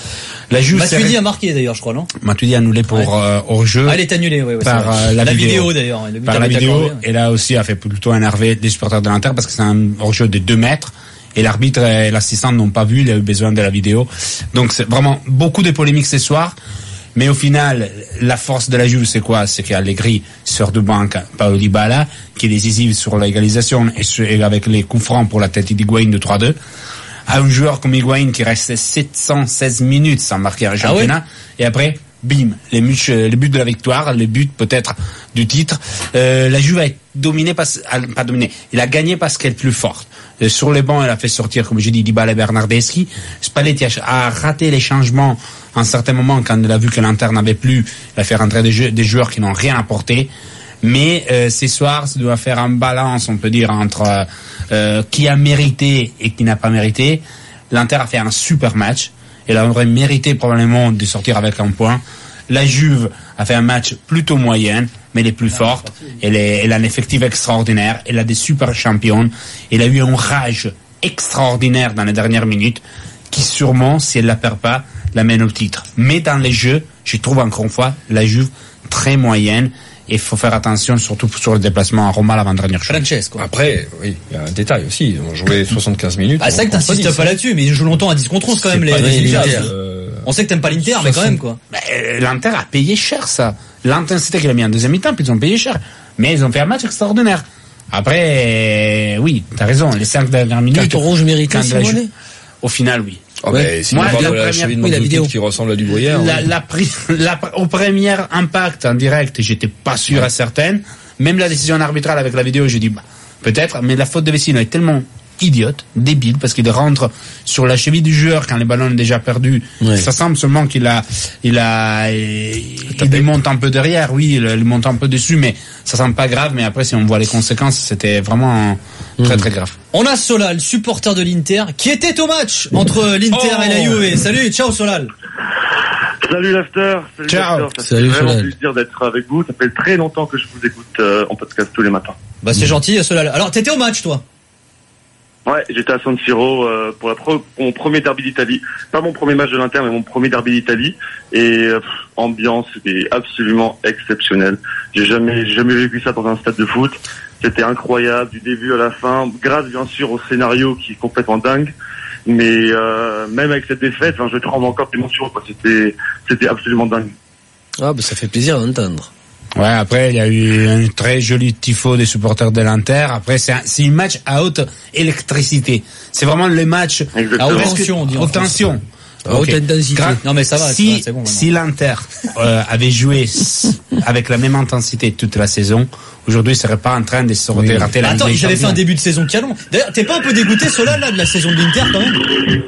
[SPEAKER 5] La Juve. Matuidi a marqué d'ailleurs, je crois, non?
[SPEAKER 14] Matuidi a annulé pour ouais. euh, hors-jeu.
[SPEAKER 5] Ah, elle est annulée, oui. Ouais,
[SPEAKER 14] par euh, la,
[SPEAKER 5] la vidéo,
[SPEAKER 14] vidéo
[SPEAKER 5] d'ailleurs.
[SPEAKER 14] Par la vidéo. Accordé, ouais. Et là aussi a fait plutôt énerver des supporters de l'Inter parce que c'est un hors-jeu de deux mètres. Et l'arbitre et l'assistant n'ont pas vu, il a eu besoin de la vidéo. Donc c'est vraiment beaucoup de polémiques ce soir. Mais au final, la force de la Juve, c'est quoi? C'est qu'Allegri sort de banque Paolo Dybala, qui est décisif sur l'égalisation et avec les coups francs pour la tête d'Higuaín de trois deux. À un joueur comme Higuaín qui reste sept cent seize minutes sans marquer un championnat. Ah oui. Et après, bim, les buts, les buts de la victoire, les buts peut-être du titre. Euh, la Juve a dominé, parce, pas dominé, il a gagné parce qu'elle est plus forte. Euh, sur les bancs, elle a fait sortir, comme je dis, Dybala et Bernardeschi. Spalletti a, a raté les changements en certains moments quand il a vu que l'Inter n'avait plus. Il a fait rentrer des, jeux, des joueurs qui n'ont rien apporté. Mais euh, ce soir, ça doit faire un balance, on peut dire, entre euh, qui a mérité et qui n'a pas mérité. L'Inter a fait un super match. Elle aurait mérité probablement de sortir avec un point. La Juve a fait un match plutôt moyen, mais elle est plus forte. Elle, est, elle a un effectif extraordinaire. Elle a des super champions. Elle a eu un rage extraordinaire dans les dernières minutes qui sûrement, si elle la perd pas, l'amène au titre. Mais dans les jeux, je trouve encore une fois la Juve très moyenne. Et il faut faire attention, surtout sur le déplacement à Roma l'avant-dernière chose.
[SPEAKER 5] Francesco.
[SPEAKER 7] Après, oui, il y a un détail aussi. Ils ont joué soixante-quinze minutes.
[SPEAKER 5] Ah, c'est vrai que t'insistes pas là-dessus, mais ils jouent longtemps à dix contre onze quand même, les, les, les euh... On sait que t'aimes pas l'Inter, mais quand même, quoi.
[SPEAKER 14] Mais, l'Inter a payé cher, ça. L'intensité qu'il a mis en deuxième mi-temps, puis ils ont payé cher. Mais ils ont fait un match extraordinaire. Après, oui, t'as raison, les cinq dernières minutes.
[SPEAKER 6] Carton rouge mérité, Simone?
[SPEAKER 14] Au final, oui.
[SPEAKER 7] Oh ouais. Ben, moi, la, la première, oui, la vidéo qui ressemble à du Bruyère.
[SPEAKER 14] La, la, la, la, au premier impact en direct, j'étais pas sûr ouais. à certaine. Même la décision arbitrale avec la vidéo, j'ai dit bah, peut-être, mais la faute de Vecino est tellement idiote, débile, parce qu'il rentre sur la cheville du joueur quand les ballons sont déjà perdus. Ouais. Ça semble seulement qu'il a, il a, il, il monte un peu derrière, oui, il, il monte un peu dessus, mais ça semble pas grave. Mais après, si on voit les conséquences, c'était vraiment mmh. très très grave.
[SPEAKER 5] On a Solal, supporter de l'Inter, qui était au match entre l'Inter oh. et la Juve. Salut, ciao Solal.
[SPEAKER 15] Salut l'after.
[SPEAKER 14] Salut ciao.
[SPEAKER 15] L'after. Ça Salut fait vraiment plaisir d'être avec vous. Ça fait très longtemps que je vous écoute euh, en podcast tous les matins.
[SPEAKER 5] Bah c'est mmh. gentil Solal. Alors t'étais au match toi?
[SPEAKER 15] Ouais, j'étais à San Siro euh, pour, la pro- pour mon premier derby d'Italie. Pas mon premier match de l'Inter, mais mon premier derby d'Italie. Et euh, ambiance, c'était absolument exceptionnel. J'ai jamais, j'ai jamais vécu ça dans un stade de foot. C'était incroyable du début à la fin, grâce bien sûr au scénario qui est complètement dingue. Mais euh, même avec cette défaite, enfin, je tremble encore d'émotion. Quoi. C'était, c'était absolument dingue.
[SPEAKER 6] Ah, bah ça fait plaisir d'entendre.
[SPEAKER 14] Ouais, après, il y a eu un très joli tifo des supporters de l'Inter. Après, c'est un, c'est un match à haute électricité. C'est vraiment le match
[SPEAKER 5] à haute tension, on dit.
[SPEAKER 14] Haute tension.
[SPEAKER 6] À haute intensité.
[SPEAKER 5] Gra- non, mais ça va,
[SPEAKER 14] si,
[SPEAKER 5] ça va, c'est bon. Maintenant.
[SPEAKER 14] Si l'Inter euh, avait joué avec la même intensité toute la saison, aujourd'hui, il serait pas en train de se oui. rater la
[SPEAKER 5] Attends, j'avais fait un début de saison canon. D'ailleurs, t'es pas un peu dégoûté, Solal, là, de la saison de l'Inter, quand même?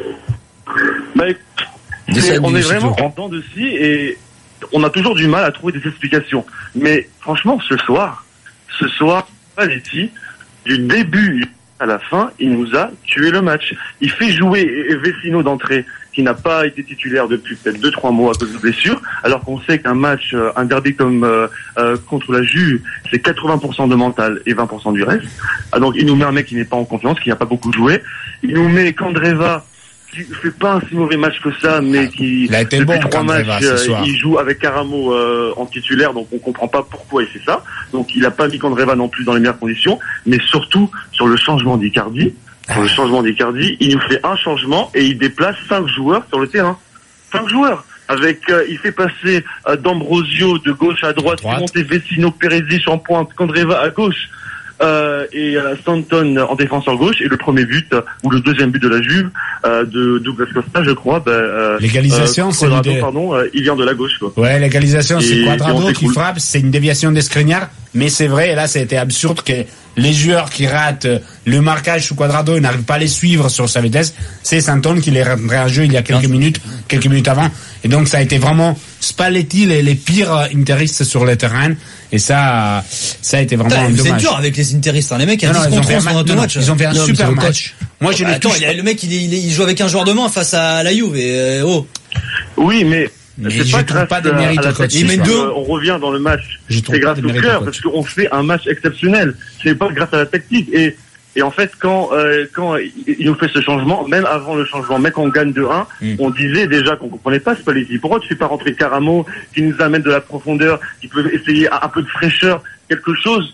[SPEAKER 15] Bah, c'est, on est vraiment en dents de scie et on a toujours du mal à trouver des explications. Mais franchement, ce soir, ce soir, Spalletti, du début à la fin, il nous a tué le match. Il fait jouer Vecino d'entrée, qui n'a pas été titulaire depuis peut-être deux trois mois à cause de blessure, alors qu'on sait qu'un match, un derby comme euh, euh, contre la Juve, c'est quatre-vingts pour cent de mental et vingt pour cent du reste. Ah, donc il nous met un mec qui n'est pas en confiance, qui n'a pas beaucoup joué. Il nous met Candreva, qui fait pas un si mauvais match que ça, mais qui
[SPEAKER 14] il a été
[SPEAKER 15] depuis
[SPEAKER 14] bon,
[SPEAKER 15] trois matchs,
[SPEAKER 14] euh,
[SPEAKER 15] il joue avec Caramo euh, en titulaire, donc on comprend pas pourquoi il fait ça. Donc il a pas mis Candreva non plus dans les meilleures conditions, mais surtout sur le changement d'Icardi. Sur le changement d'Icardi, il nous fait un changement et il déplace cinq joueurs sur le terrain. Cinq joueurs. Avec, euh, il fait passer euh, D'Ambrosio de gauche à droite, droite. Monter Vecino, Perisic en pointe, Candreva à gauche. Euh, et euh, Stanton en défenseur gauche, et le premier but euh, ou le deuxième but de la Juve euh, de Douglas Costa, je crois, bah, euh,
[SPEAKER 14] l'égalisation,
[SPEAKER 15] euh,
[SPEAKER 14] c'est
[SPEAKER 15] Quadrado,
[SPEAKER 14] l'idée.
[SPEAKER 15] pardon, euh, il vient de la gauche, quoi.
[SPEAKER 14] Ouais, l'égalisation, c'est
[SPEAKER 15] et,
[SPEAKER 14] Quadrado
[SPEAKER 15] et
[SPEAKER 14] qui frappe, c'est une déviation de Skriniar, mais c'est vrai, et là, c'était absurde que les joueurs qui ratent le marquage sous Quadrado, ils n'arrivent pas à les suivre sur sa vitesse. C'est Stanton qui les rentré en jeu il y a quelques non. minutes, quelques minutes avant, et donc ça a été vraiment Spalletti les, les pires interistes sur le terrain. Et ça, ça a été vraiment
[SPEAKER 5] Putain,
[SPEAKER 14] un dommage.
[SPEAKER 5] C'est dur avec les interistes, hein. Les mecs,
[SPEAKER 14] non, non, ils ont fait un match, match. Ils ont fait un non, super match.
[SPEAKER 5] Moi, j'ai bah, attends, il a, le mec, il, il, il joue avec un joueur de main face à la Juve. Et, euh, oh.
[SPEAKER 15] Oui, mais,
[SPEAKER 14] mais
[SPEAKER 15] c'est
[SPEAKER 14] je
[SPEAKER 15] pas
[SPEAKER 14] trouve
[SPEAKER 15] grâce
[SPEAKER 14] pas des mérites
[SPEAKER 15] à, à
[SPEAKER 14] au coach.
[SPEAKER 15] Il met deux. On revient dans le match. C'est grâce au cœur, parce qu'on fait un match exceptionnel. C'est pas grâce à la tactique. Et, Et en fait, quand euh, quand il nous fait ce changement, même avant le changement, même quand on gagne deux un, mm. on disait déjà qu'on comprenait pas Spalletti. Pourquoi tu fais pas rentrer Caramo, qui nous amène de la profondeur, qui peut essayer un peu de fraîcheur, quelque chose?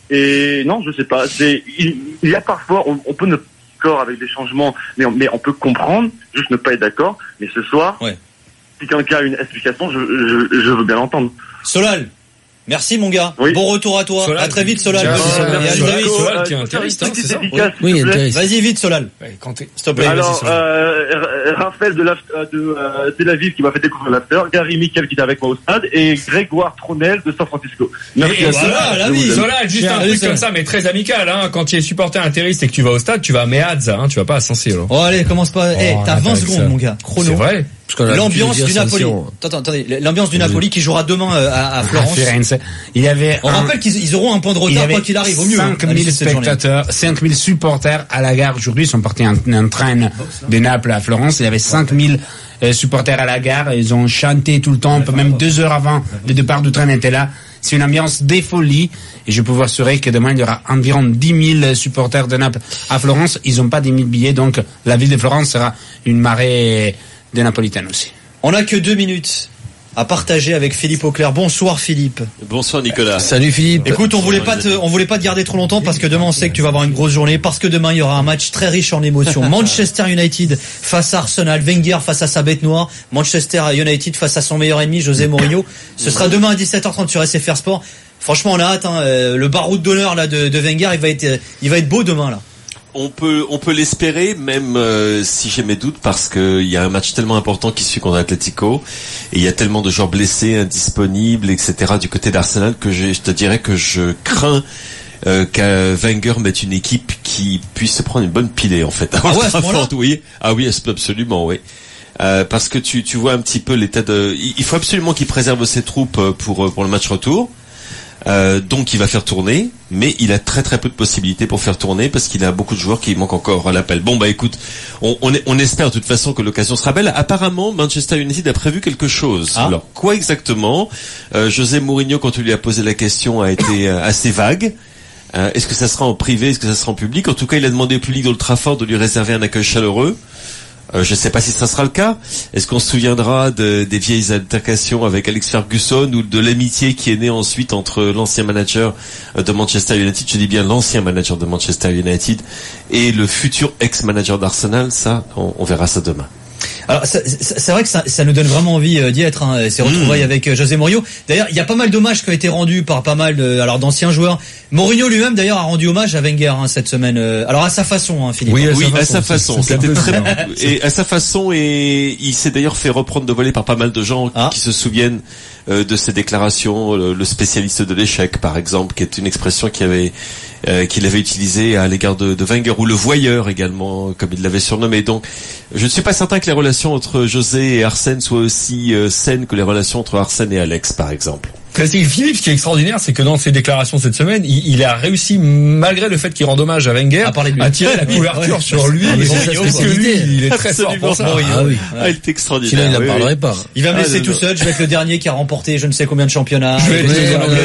[SPEAKER 15] Et non, je sais pas. C'est il, il y a parfois, on, on peut ne pas être d'accord avec des changements, mais on, mais on peut comprendre, juste ne pas être d'accord. Mais ce soir, ouais. si quelqu'un a une explication, je, je, je veux bien l'entendre.
[SPEAKER 5] Solal. Merci mon gars. Oui. Bon retour à toi. Solal. À très vite Solal.
[SPEAKER 7] Solal, Solal qui est intéressant, c'est ça.
[SPEAKER 5] Oui, vas-y vite Solal. S'il te plaît.
[SPEAKER 15] Alors, euh, Raphaël de, la, de euh, Tel Aviv qui m'a fait découvrir l'after, Gary Mikel qui était avec moi au stade et Grégoire Tronel de San Francisco.
[SPEAKER 7] Merci. Et voilà, la vie. Solal, juste un truc comme ça, mais très amical. Hein. Quand tu es supporter intégriste et que tu vas au stade, tu vas à Meazza, hein, tu vas pas à Saint-Cyr.
[SPEAKER 5] Oh allez, commence pas. Eh, t'as vingt secondes mon gars. Chrono.
[SPEAKER 7] C'est vrai.
[SPEAKER 5] L'ambiance du Napoli. Attends, attendez, l'ambiance du Napoli qui jouera demain à, à Florence.
[SPEAKER 14] Il y avait
[SPEAKER 5] On un... rappelle qu'ils ils auront un point de retard quoi qu'il arrive, au mieux.
[SPEAKER 14] cinq mille spectateurs, cinq mille supporters à la gare aujourd'hui. Ils sont partis en, en train de Naples à Florence. Il y avait cinq mille euh, supporters à la gare. Ils ont chanté tout le temps, même deux heures avant le départ du train était là. C'est une ambiance des folies. Et je peux vous assurer que demain, il y aura environ dix mille supporters de Naples à Florence. Ils n'ont pas dix mille billets, donc la ville de Florence sera une marée des Napolitains aussi.
[SPEAKER 5] On n'a que deux minutes à partager avec Philippe Auclair. Bonsoir Philippe.
[SPEAKER 16] Bonsoir Nicolas.
[SPEAKER 6] Salut Philippe.
[SPEAKER 5] Écoute, on voulait pas te, on voulait pas te garder trop longtemps parce que demain on sait que tu vas avoir une grosse journée, parce que demain il y aura un match très riche en émotions. Manchester United face à Arsenal, Wenger face à sa bête noire, Manchester United face à son meilleur ennemi José Mourinho. Ce sera demain à dix-sept heures trente sur S F R Sport. Franchement, on a hâte. Hein. Le baroud d'honneur là de, de Wenger, il va être, il va être beau demain là.
[SPEAKER 16] On peut, on peut l'espérer, même euh, si j'ai mes doutes, parce que il y a un match tellement important qui suit contre Atlético, et il y a tellement de joueurs blessés, indisponibles, et cetera du côté d'Arsenal que je, je te dirais que je crains euh, qu'un Wenger mette une équipe qui puisse se prendre une bonne pilée en fait.
[SPEAKER 5] Ah ouais, à ce moment-là
[SPEAKER 16] oui, ah oui, absolument, oui. Euh, parce que tu, tu vois un petit peu l'état de. Il faut absolument qu'il préserve ses troupes pour pour le match retour. Euh, donc il va faire tourner, mais il a très très peu de possibilités pour faire tourner parce qu'il a beaucoup de joueurs qui manquent encore à l'appel. Bon bah écoute, on, on, on espère de toute façon que l'occasion sera belle. Apparemment Manchester United a prévu quelque chose.
[SPEAKER 5] Ah.
[SPEAKER 16] Alors quoi exactement? euh, José Mourinho, quand on lui a posé la question, a été euh, assez vague. Euh, est-ce que ça sera en privé, est-ce que ça sera en public? En tout cas il a demandé au public d'Old Trafford de lui réserver un accueil chaleureux. Euh, je ne sais pas si ça sera le cas. Est-ce qu'on se souviendra de, des vieilles altercations avec Alex Ferguson ou de l'amitié qui est née ensuite entre l'ancien manager de Manchester United, je dis bien l'ancien manager de Manchester United, et le futur ex-manager d'Arsenal? Ça, on, on verra ça demain.
[SPEAKER 5] Alors c'est, c'est vrai que ça, ça nous donne vraiment envie d'y être, hein, ces retrouvailles mmh. avec José Mourinho. D'ailleurs, il y a pas mal d'hommages qui ont été rendus par pas mal de, alors d'anciens joueurs. Mourinho lui-même d'ailleurs a rendu hommage à Wenger hein, cette semaine. Alors à sa façon, hein, Philippe.
[SPEAKER 16] Oui, à, oui, sa, à façon. sa façon. C'est, C'était très bien. Et à sa façon, et il s'est d'ailleurs fait reprendre de volée par pas mal de gens ah. qui se souviennent euh, de ses déclarations. Le, le spécialiste de l'échec, par exemple, qui est une expression qui avait Euh, qu'il avait utilisé à l'égard de, de Wenger, ou le voyeur également, comme il l'avait surnommé. Donc, je ne suis pas certain que les relations entre José et Arsène soient aussi euh, saines que les relations entre Arsène et Alex, par exemple.
[SPEAKER 7] Philippe, ce qui est extraordinaire, c'est que dans ses déclarations cette semaine, il, il a réussi, malgré le fait qu'il rende hommage à Wenger, à, à tirer la couverture ouais. sur lui. Ah, parce que lui, il est très fort pour ça.
[SPEAKER 16] Ah, oui. ah, il est extraordinaire.
[SPEAKER 6] Sinon, il n'en
[SPEAKER 16] oui,
[SPEAKER 6] parlerait
[SPEAKER 16] oui.
[SPEAKER 6] pas.
[SPEAKER 5] Il va me laisser
[SPEAKER 16] ah,
[SPEAKER 5] tout seul. Je vais être le dernier qui a remporté je ne sais combien de championnats.
[SPEAKER 16] Je vais être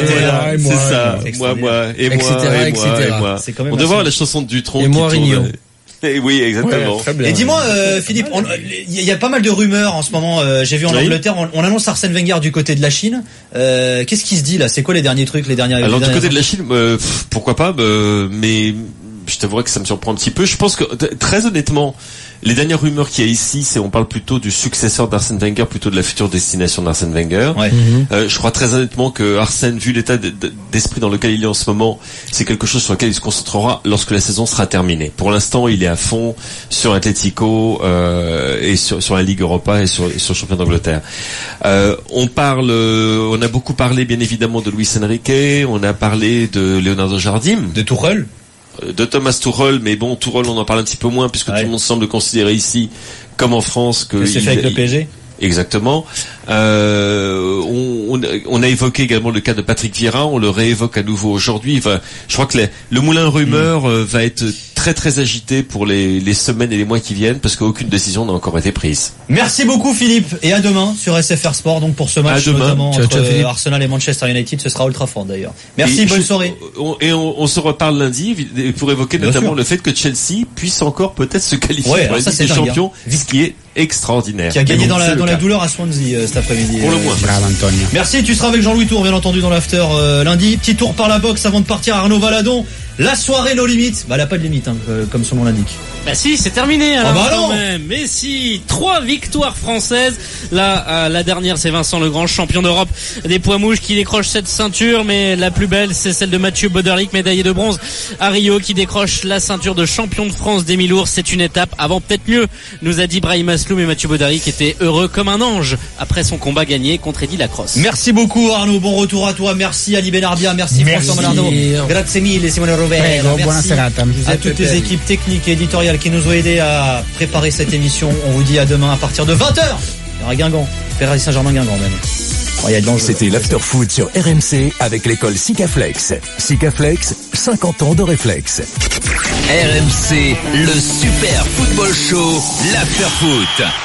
[SPEAKER 16] le C'est ça. Moi, moi, et moi, et moi, et moi. On devrait voir la chanson de Dutronc.
[SPEAKER 6] Et moi, Rignon.
[SPEAKER 16] Et oui, exactement.
[SPEAKER 5] Ouais, et dis-moi, euh, Philippe, il y a pas mal de rumeurs en ce moment. Euh, j'ai vu en oui. Angleterre, on, on annonce Arsène Wenger du côté de la Chine. Euh, qu'est-ce qui se dit là? C'est quoi les derniers trucs, les dernières?
[SPEAKER 16] Alors
[SPEAKER 5] les
[SPEAKER 16] du côté de la Chine, euh, pff, pourquoi pas? Euh, mais je t'avouerais que ça me surprend un petit peu. Je pense que très honnêtement, les dernières rumeurs qu'il y a ici, c'est on parle plutôt du successeur d'Arsène Wenger, plutôt de la future destination d'Arsène Wenger.
[SPEAKER 5] Ouais.
[SPEAKER 16] Mm-hmm. Euh, je crois très honnêtement que Arsène, vu l'état d'esprit dans lequel il est en ce moment, c'est quelque chose sur lequel il se concentrera lorsque la saison sera terminée. Pour l'instant, il est à fond sur Atlético euh, et sur, sur la Ligue Europa et sur, et sur le championnat d'Angleterre. Euh, on parle, on a beaucoup parlé bien évidemment de Luis Enrique, on a parlé de Leonardo Jardim,
[SPEAKER 5] de Tuchel.
[SPEAKER 16] De Thomas Tuchel, mais bon, Tuchel on en parle un petit peu moins puisque ouais. tout le monde semble considérer ici, comme en France, que, que
[SPEAKER 5] c'est fait avec le P S G.
[SPEAKER 16] Exactement. Euh, on, on a évoqué également le cas de Patrick Vieira, on le réévoque à nouveau aujourd'hui. Enfin, je crois que les, le moulin rumeur mmh. va être très très agité pour les, les semaines et les mois qui viennent parce qu'aucune décision n'a encore été prise.
[SPEAKER 5] Merci beaucoup Philippe et à demain sur S F R Sport donc pour ce match notamment
[SPEAKER 16] ciao,
[SPEAKER 5] entre
[SPEAKER 16] ciao,
[SPEAKER 5] Arsenal et Manchester United. Ce sera Old Trafford d'ailleurs. Merci,
[SPEAKER 16] et
[SPEAKER 5] bonne
[SPEAKER 16] je,
[SPEAKER 5] soirée.
[SPEAKER 16] On, et on, on se reparle lundi pour évoquer
[SPEAKER 5] Bien
[SPEAKER 16] notamment
[SPEAKER 5] sûr.
[SPEAKER 16] le fait que Chelsea puisse encore peut-être se qualifier
[SPEAKER 5] Ouais,
[SPEAKER 16] pour la
[SPEAKER 5] ça,
[SPEAKER 16] Ligue
[SPEAKER 5] c'est
[SPEAKER 16] des
[SPEAKER 5] dingue,
[SPEAKER 16] Champions,
[SPEAKER 5] hein.
[SPEAKER 16] ce qui est extraordinaire.
[SPEAKER 5] Qui a gagné
[SPEAKER 16] Mais bon,
[SPEAKER 5] dans la
[SPEAKER 16] c'est
[SPEAKER 5] dans
[SPEAKER 16] le
[SPEAKER 5] la
[SPEAKER 16] cas.
[SPEAKER 5] douleur à Swansea euh, cet après-midi.
[SPEAKER 16] Pour le moins.
[SPEAKER 14] Bravo Antonio.
[SPEAKER 5] Merci, tu seras avec Jean-Louis Tour bien entendu dans l'after euh, lundi. Petit tour par la boxe avant de partir à Arnaud Valadon. La soirée no limite. Bah elle a pas de limite hein, euh, comme son nom l'indique.
[SPEAKER 17] Bah si, c'est terminé alors,
[SPEAKER 5] Ah bah
[SPEAKER 17] quand
[SPEAKER 5] non.
[SPEAKER 17] même. Mais si, trois victoires françaises. Là, euh, la dernière, c'est Vincent Legrand, champion d'Europe des poids mouches, qui décroche cette ceinture. Mais la plus belle, c'est celle de Mathieu Boderlich, médaillé de bronze à Rio, qui décroche la ceinture de champion de France des mi-lourds. C'est une étape avant peut-être mieux, nous a dit Brahim Asloum, et Mathieu Boderlich était heureux comme un ange après son combat gagné contre Eddy Lacrosse.
[SPEAKER 5] Merci beaucoup Arnaud, bon retour à toi. Merci Ali Benarbia, merci,
[SPEAKER 14] Merci.
[SPEAKER 5] François Malardo. Grazie mille Simone Rovera.
[SPEAKER 14] Prego, buona
[SPEAKER 5] Merci
[SPEAKER 14] serata.
[SPEAKER 5] à toutes les équipes techniques et éditoriales qui nous ont aidés à préparer cette émission. On vous dit à demain à partir de vingt heures. Il y aura Guingamp, Paris Saint-Germain-Guingamp même. Oh, il y a de l'enjeu.
[SPEAKER 18] C'était l'After Foot sur R M C avec l'école Sikaflex. Sikaflex, cinquante ans de réflexe.
[SPEAKER 1] R M C, le Super Football Show, l'After Foot.